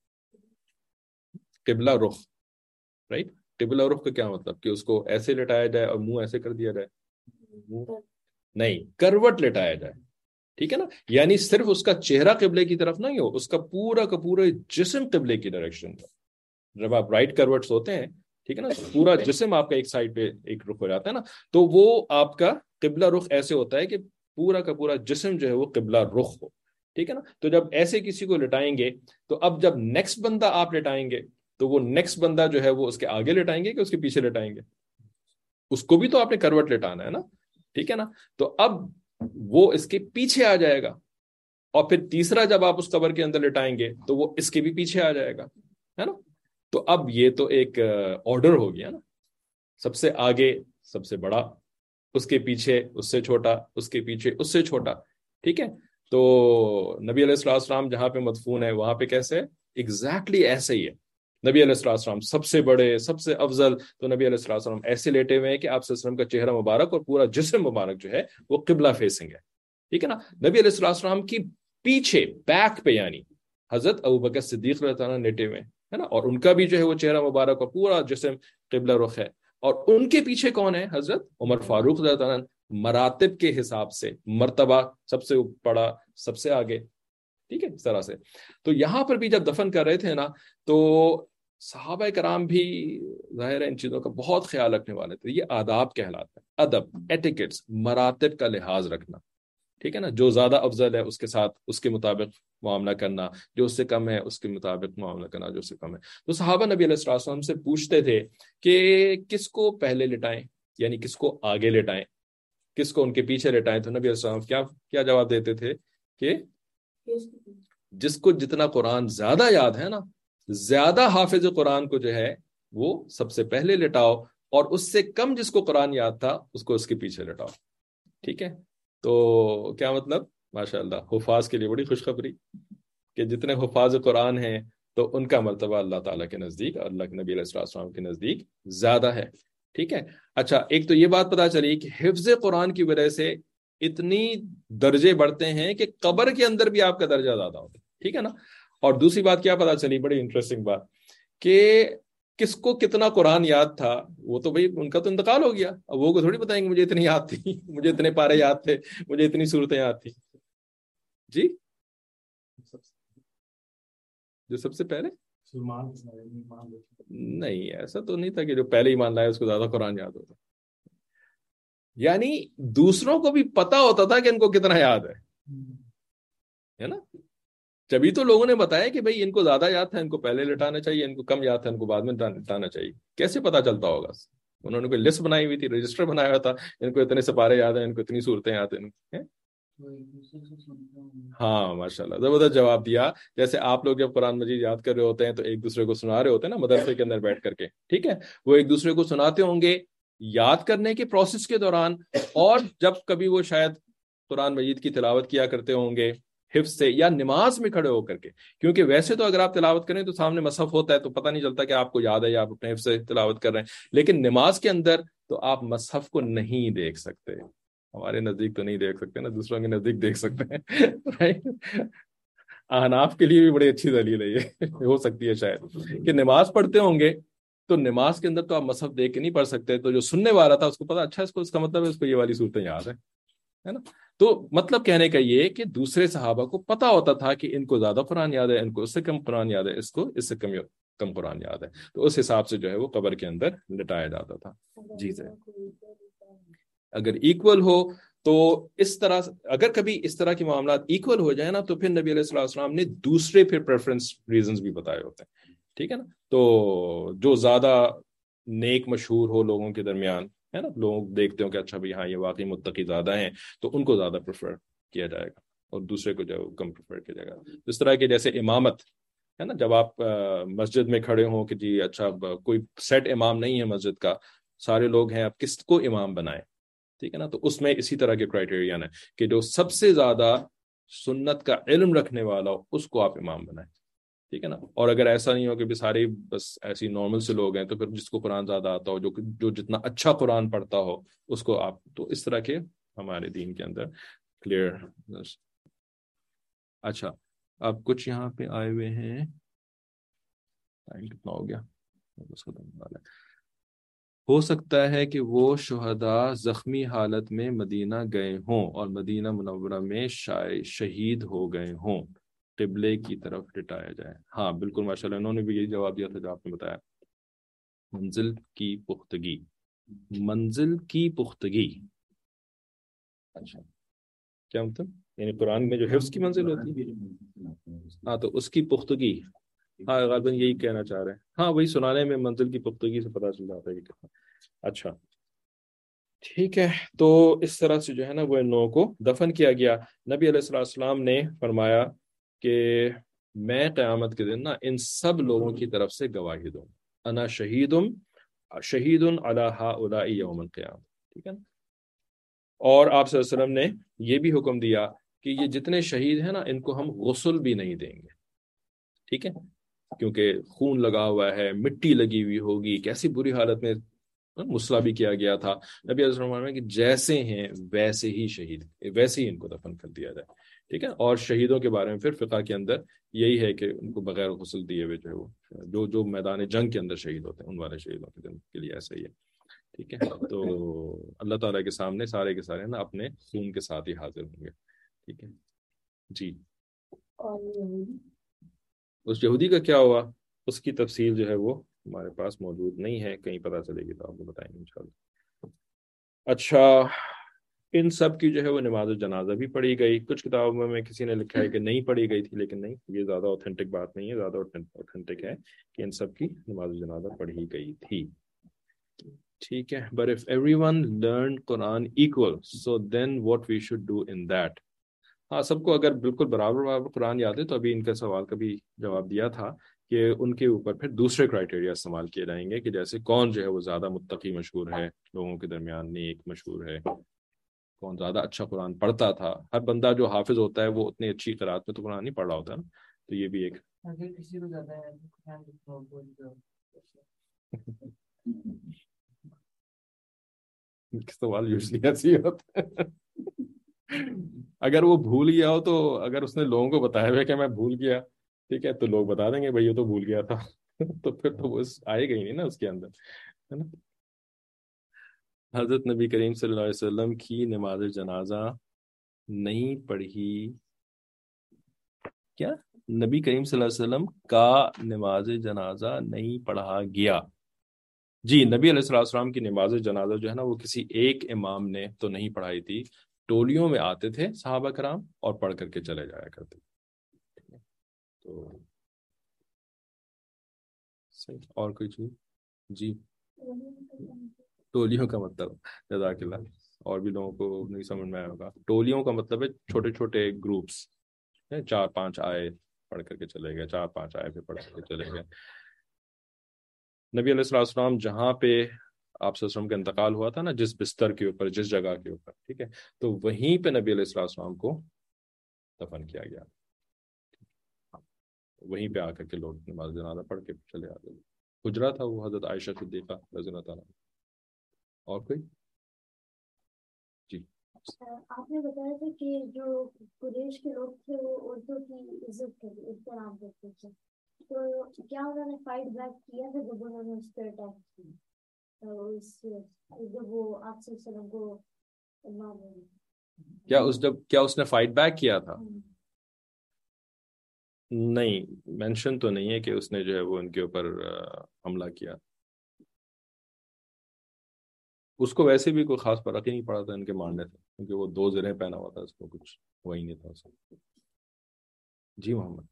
قبلہ رخ, رائٹ. قبلہ رخ کا کیا مطلب کہ اس کو ایسے لٹایا جائے اور منہ ایسے کر دیا جائے؟ نہیں, کروٹ لٹایا جائے. ٹھیک ہے نا, یعنی صرف اس کا چہرہ قبلے کی طرف نہیں ہو, اس کا پورا کا پورا جسم قبلے کی ڈائریکشن ہو. جب آپ رائٹ کروٹس ہوتے ہیں, ٹھیک ہے نا, پورا جسم آپ کا ایک سائڈ پہ ایک رخ ہو جاتا ہے نا, تو وہ آپ کا قبلہ رخ ایسے ہوتا ہے کہ پورا کا پورا جسم جو ہے وہ قبلہ رخ ہو. ٹھیک ہے نا, تو جب ایسے کسی کو لٹائیں گے تو اب جب نیکسٹ بندہ آپ لٹائیں گے تو وہ نیکسٹ بندہ جو ہے وہ اس کے آگے لٹائیں گے کہ اس کے پیچھے لٹائیں گے؟ اس کو بھی تو آپ نے کروٹ لٹانا ہے نا. ٹھیک ہے نا, تو اب وہ اس کے پیچھے آ جائے گا اور پھر تیسرا جب آپ اس قبر کے اندر لٹائیں گے تو وہ اس کے بھی پیچھے آ جائے گا, ہے نا. تو اب یہ تو ایک آرڈر ہو گیا نا, سب سے آگے سب سے بڑا, اس کے پیچھے اس سے چھوٹا, اس کے پیچھے اس سے چھوٹا. ٹھیک ہے, تو نبی علیہ الصلوۃ والسلام جہاں پہ مدفون ہے وہاں پہ کیسے ہے؟ ایگزیکٹلی ایسے ہی ہے. نبی علیہ الصلوۃ والسلام سب سے بڑے, سب سے افضل, تو نبی علیہ الصلوۃ والسلام ایسے لیٹے ہوئے ہیں کہ آپ صلی اللہ علیہ وسلم کا چہرہ مبارک اور پورا جسم مبارک جو ہے وہ قبلہ فیسنگ ہے. ٹھیک ہے نا, نبی علیہ الصلوۃ والسلام کی پیچھے بیک پہ یعنی حضرت ابوبکر صدیق رضی اللہ عنہ لیٹے ہوئے ہے نا, اور ان کا بھی جو ہے وہ چہرہ مبارک اور پورا جسم قبلہ رخ ہے. اور ان کے پیچھے کون ہے؟ حضرت عمر فاروق رضی اللہ عنہ, مراتب کے حساب سے مرتبہ سب سے بڑا, سب سے آگے. ٹھیک ہے, اس طرح سے. تو یہاں پر بھی جب دفن کر رہے تھے نا تو صحابہ کرام بھی ظاہر ہے ان چیزوں کا بہت خیال رکھنے والے تھے. یہ آداب کہلاتا ہے, ادب, ایٹیکٹس, مراتب کا لحاظ رکھنا. ٹھیک ہے نا, جو زیادہ افضل ہے اس کے ساتھ اس کے مطابق معاملہ کرنا, جو اس سے کم ہے اس کے مطابق معاملہ کرنا جو اس سے کم ہے. تو صحابہ نبی علیہ الصلوۃ والسلام سے پوچھتے تھے کہ کس کو پہلے لٹائیں, یعنی کس کو آگے لٹائیں, کس کو ان کے پیچھے لٹائیں. تو نبی علیہ السلام کیا کیا جواب دیتے تھے کہ جس کو جتنا قرآن زیادہ یاد ہے نا, زیادہ حافظ قرآن کو جو ہے وہ سب سے پہلے لٹاؤ, اور اس سے کم جس کو قرآن یاد تھا اس کو اس کے پیچھے لٹاؤ. ٹھیک ہے, تو کیا مطلب؟ ماشاء اللہ, حفاظ کے لیے بڑی خوشخبری کہ جتنے حفاظ قرآن ہیں تو ان کا مرتبہ اللہ تعالیٰ کے نزدیک اور اللہ کے نبی علیہ الصلوۃ والسلام کے نزدیک زیادہ ہے. ٹھیک ہے, اچھا, ایک تو یہ بات پتہ چلی کہ حفظ قرآن کی وجہ سے اتنی درجے بڑھتے ہیں کہ قبر کے اندر بھی آپ کا درجہ زیادہ ہوتا ہے. ٹھیک ہے نا, اور دوسری بات کیا پتہ چلی, بڑی انٹرسٹنگ بات, کہ کس کو کتنا قرآن یاد تھا وہ تو بھائی ان کا تو انتقال ہو گیا, اب وہ کو تھوڑی بتائیں گے مجھے اتنی یاد تھی, مجھے اتنے پارے یاد تھے, مجھے اتنی صورتیں یاد تھی. جی, جو سب سے پہلے نہیں, ایسا تو نہیں تھا کہ جو پہلے ایمان لائے اس کو زیادہ قرآن یاد ہوتا, یعنی دوسروں کو بھی پتا ہوتا تھا کہ ان کو کتنا یاد ہے نا. جبھی تو لوگوں نے بتایا کہ بھئی ان کو زیادہ یاد تھا ان کو پہلے لٹانا چاہیے, ان کو کم یاد تھا ان کو بعد میں لٹانا چاہیے. کیسے پتا چلتا ہوگا؟ انہوں نے کوئی لسٹ بنائی ہوئی تھی, رجسٹر بنایا ہوا تھا, ان کو اتنے سپارے یاد ہیں, ان کو اتنی صورتیں یاد ہیں. ہاں ماشاء اللہ, زبردست جواب دیا. جیسے آپ لوگ جب قرآن مجید یاد کر رہے ہوتے ہیں تو ایک دوسرے کو سنا رہے ہوتے ہیں نا مدرسے کے اندر بیٹھ کر کے, ٹھیک ہے, وہ ایک دوسرے کو سناتے ہوں گے یاد کرنے کے پروسیس کے دوران, اور جب کبھی وہ شاید قرآن مجید کی تلاوت کیا کرتے ہوں گے, حفظ سے یا نماز میں کھڑے ہو کر کے. کیونکہ ویسے تو اگر آپ تلاوت کریں تو سامنے مصحف ہوتا ہے تو پتہ نہیں چلتا کہ آپ کو یاد ہے یا آپ اپنے حفظ سے تلاوت کر رہے ہیں, لیکن نماز کے اندر تو آپ مصحف کو نہیں دیکھ سکتے. ہمارے نزدیک تو نہیں دیکھ سکتے نا, دوسروں کے نزدیک دیکھ سکتے ہیں. احناف کے لیے بھی بڑی اچھی دلیل ہے یہ, ہو سکتی ہے شاید کہ نماز پڑھتے ہوں گے تو نماز کے اندر تو آپ مصحف دیکھ کے نہیں پڑھ سکتے, تو جو سننے والا تھا اس کو پتا اچھا اس کو اس کا مطلب ہے اس کو یہ والی صورتیں یاد ہے نا. تو مطلب کہنے کا یہ کہ دوسرے صحابہ کو پتا ہوتا تھا کہ ان کو زیادہ قرآن یاد ہے, ان کو اس سے کم قرآن یاد ہے, اس کو اس سے کم کم قرآن یاد ہے, تو اس حساب سے جو ہے وہ قبر کے اندر لٹایا جاتا تھا. جی سر, اگر ایکول ہو تو اس طرح, اگر کبھی اس طرح کے معاملات ایکول ہو جائے نا تو پھر نبی علیہ الصلوۃ والسلام نے دوسرے پھر پریفرنس ریزنز بھی بتائے ہوتے ہیں, ٹھیک ہے نا. تو جو زیادہ نیک مشہور ہو لوگوں کے درمیان ہے نا, لوگ دیکھتے ہو کہ اچھا بھائی ہاں یہ واقعی متقی زیادہ ہیں تو ان کو زیادہ پریفر کیا جائے گا اور دوسرے کو جو ہے کم پریفر کیا جائے گا. اس طرح کے جیسے امامت ہے نا, جب آپ مسجد میں کھڑے ہوں کہ جی اچھا کوئی سیٹ امام نہیں ہے مسجد کا, سارے لوگ ہیں, آپ کس کو امام بنائیں, ٹھیک ہے نا. تو اس میں اسی طرح کے کرائٹیریا ہے کہ جو سب سے زیادہ سنت کا علم رکھنے والا ہو اس کو آپ امام بنائیں, ٹھیک ہے نا. اور اگر ایسا نہیں ہو کہ بھی سارے بس ایسی نارمل سے لوگ ہیں تو پھر جس کو قرآن زیادہ آتا ہو, جو جو جتنا اچھا قرآن پڑھتا ہو اس کو آپ, تو اس طرح کے ہمارے دین کے اندر کلیئر. اچھا اب کچھ یہاں پہ آئے ہوئے ہیں, ٹائم کتنا ہو گیا, ہو سکتا ہے کہ وہ شہداء زخمی حالت میں مدینہ گئے ہوں اور مدینہ منورہ میں شہید ہو گئے ہوں, قبلے کی طرف لٹایا جائے. ہاں بالکل ماشاء اللہ, انہوں نے بھی یہی جواب دیا تھا جو آپ نے بتایا. منزل کی پختگی, منزل کی پختگی, اچھا کیا مطلب, یعنی قرآن میں جو حفظ کی منزل ہوتی ہے ہاں تو اس کی پختگی, ہاں غالباً یہی کہنا چاہ رہے ہیں. ہاں وہی سنانے میں منزل کی پختگی سے پتہ چل جاتا ہے کہ کتنا. اچھا ٹھیک ہے, تو اس طرح سے جو ہے نا وہ ان لوگوں کو دفن کیا گیا. نبی علیہ الصلوۃ والسلام نے فرمایا کہ میں قیامت کے دن نا ان سب لوگوں کی طرف سے گواہی دوں, انا شہیدم شہید علی ہؤلاء یوم القیامہ, ٹھیک ہے نا. اور آپ صلی اللہ علیہ وسلم نے یہ بھی حکم دیا کہ یہ جتنے شہید ہیں نا ان کو ہم غسل بھی نہیں دیں گے, ٹھیک ہے, کیونکہ خون لگا ہوا ہے, مٹی لگی ہوئی ہوگی, کیسی بری حالت میں مسئلہ بھی کیا گیا تھا. نبی علیہ السلام نے کہ جیسے ہیں ویسے ہی شہید, ویسے ہی ان کو دفن کر دیا جائے, ٹھیک ہے. اور شہیدوں کے بارے میں پھر فقہ کے اندر یہی ہے کہ ان کو بغیر غسل دیے ہوئے جو ہے وہ جو جو میدان جنگ کے اندر شہید ہوتے ہیں ان والے شہیدوں کے دن کے لیے ایسا ہی ہے, ٹھیک ہے. تو اللہ تعالیٰ کے سامنے سارے کے سارے نا اپنے خون کے ساتھ ہی حاضر ہوں گے, ٹھیک ہے جی. اس یہودی کا کیا ہوا, اس کی تفصیل جو ہے وہ ہمارے پاس موجود نہیں ہے, کہیں پتہ چلے گی تو آپ کو بتائیں گے انشاءاللہ. اچھا ان سب کی جو ہے وہ نماز جنازہ بھی پڑھی گئی. کچھ کتابوں میں کسی نے لکھا ہے کہ نہیں پڑھی گئی تھی, لیکن نہیں, یہ زیادہ اوتھینٹک بات نہیں ہے. زیادہ اوتھینٹک ہے کہ ان سب کی نماز جنازہ پڑھی گئی تھی, ٹھیک ہے. But if everyone learned Quran equal, so then what we should do in that. ہاں سب کو اگر بالکل برابر برابر قرآن یاد ہے تو ابھی ان کا سوال کا بھی جواب دیا تھا کہ ان کے اوپر پھر دوسرے کرائٹیریا استعمال کیے جائیں گے کہ جیسے کون جو ہے وہ زیادہ متقی مشہور ہے لوگوں کے درمیان, نیک مشہور ہے, کون زیادہ اچھا قرآن پڑھتا تھا. ہر بندہ جو حافظ ہوتا ہے وہ اتنی اچھی قرات میں تو قرآن نہیں پڑھ رہا ہوتا نا, تو یہ بھی ایک اگر کسی کو زیادہ سوال یوزلی ایسے ہوتا ہے. اگر وہ بھول گیا ہو تو اگر اس نے لوگوں کو بتایا ہوا کہ میں بھول گیا, ٹھیک ہے, تو لوگ بتا دیں گے بھائی یہ تو بھول گیا تھا, تو پھر تو وہ آئے گا ہی نہیں نا اس کے اندر, ہے نا. حضرت نبی کریم صلی اللہ علیہ وسلم کی نماز جنازہ نہیں پڑھی, کیا نبی کریم صلی اللہ علیہ وسلم کا نماز جنازہ نہیں پڑھا گیا. جی نبی علیہ الصلوۃ والسلام کی نماز جنازہ جو ہے نا وہ کسی ایک امام نے تو نہیں پڑھائی تھی, ٹولیوں میں آتے تھے صحابہ کرام اور پڑھ کر کے چلے جایا کرتے. تو صحیح, اور کوئی چیز؟ جی ٹولیوں کا مطلب جزاک اللہ, اور بھی لوگوں کو نہیں سمجھ میں آیا ہوگا. ٹولیوں کا مطلب ہے چھوٹے چھوٹے گروپس, چار پانچ آئے پڑھ کر کے چلے گئے, چار پانچ آئے پھر پڑھ کر کے چلے گئے. نبی علیہ الصلوۃ والسلام جہاں پہ آپ صلی اللہ علیہ وسلم کا انتقال ہوا تھا نا, جس بستر کے اوپر, جس جگہ کے اوپر, ٹھیک ہے, تو وہیں پہ نبی علیہ الصلوۃ والسلام کو دفن کیا گیا. وہیں پہ آ کر کے لوگ نماز جنازہ پڑھ کے چلے آتے. حجرا تھا وہ حضرت عائشہ صدیقہ رضی اللہ تعالیٰ. اور کوئی؟ جی آپ نے بتایا تھا کہ جو قریش کے لوگ تھے وہ عورتوں کی عزت کرتے احترام کرتے تھے، تو کیا انہوں نے فائٹ بیک کیا تھا جب انہوں نے اس پہ اٹیک کیا، اس جب وہ آپ صلی اللہ علیہ وسلم کو مار رہے تھے؟ کیا اس جب کیا اس نے فائٹ بیک کیا تھا؟ نہیں، مینشن تو نہیں ہے کہ اس نے جو ہے وہ ان کے اوپر حملہ کیا. اس کو ویسے بھی کوئی خاص فرق ہی نہیں پڑا تھا ان کے مارنے سے، کیونکہ وہ دو زرہیں پہنا ہوا تھا، اس کو کچھ ہوا ہی نہیں تھا اس کو. جی محمد.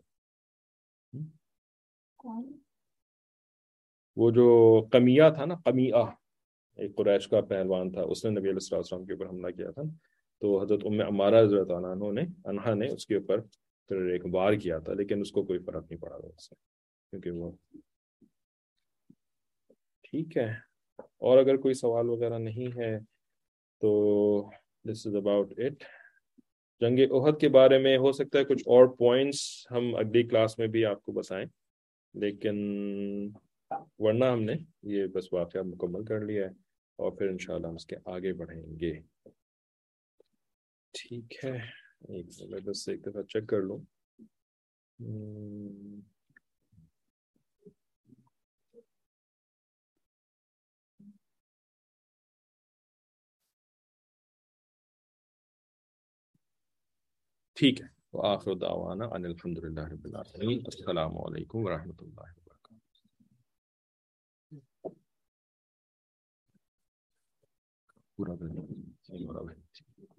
وہ جو قمیہ تھا نا، قمیہ ایک قریش کا پہلوان تھا، اس نے نبی علیہ الصلوۃ والسلام کے اوپر حملہ کیا تھا. تو حضرت ام عمارہ رضی اللہ عنہ نے انہا نے اس کے اوپر پھر ایک وار کیا تھا، لیکن اس کو کوئی فرق نہیں پڑا تھا اس سے، کیونکہ وہ ٹھیک ہے. اور اگر کوئی سوال وغیرہ نہیں ہے تو دس از اباؤٹ اٹ. جنگ احد کے بارے میں ہو سکتا ہے کچھ اور پوائنٹس ہم اگلی کلاس میں بھی آپ کو بتائیں، لیکن ورنہ ہم نے یہ بس واقعہ مکمل کر لیا ہے اور پھر انشاءاللہ ہم اس کے آگے بڑھیں گے. ٹھیک ہے، ایک میں بس ایک دفعہ چیک کر لوں. ٹھیک ہے، وآخر دعوانا ان الحمد للہ رب العالمین. السلام علیکم ورحمۃ اللہ وبرکاتہ. پورا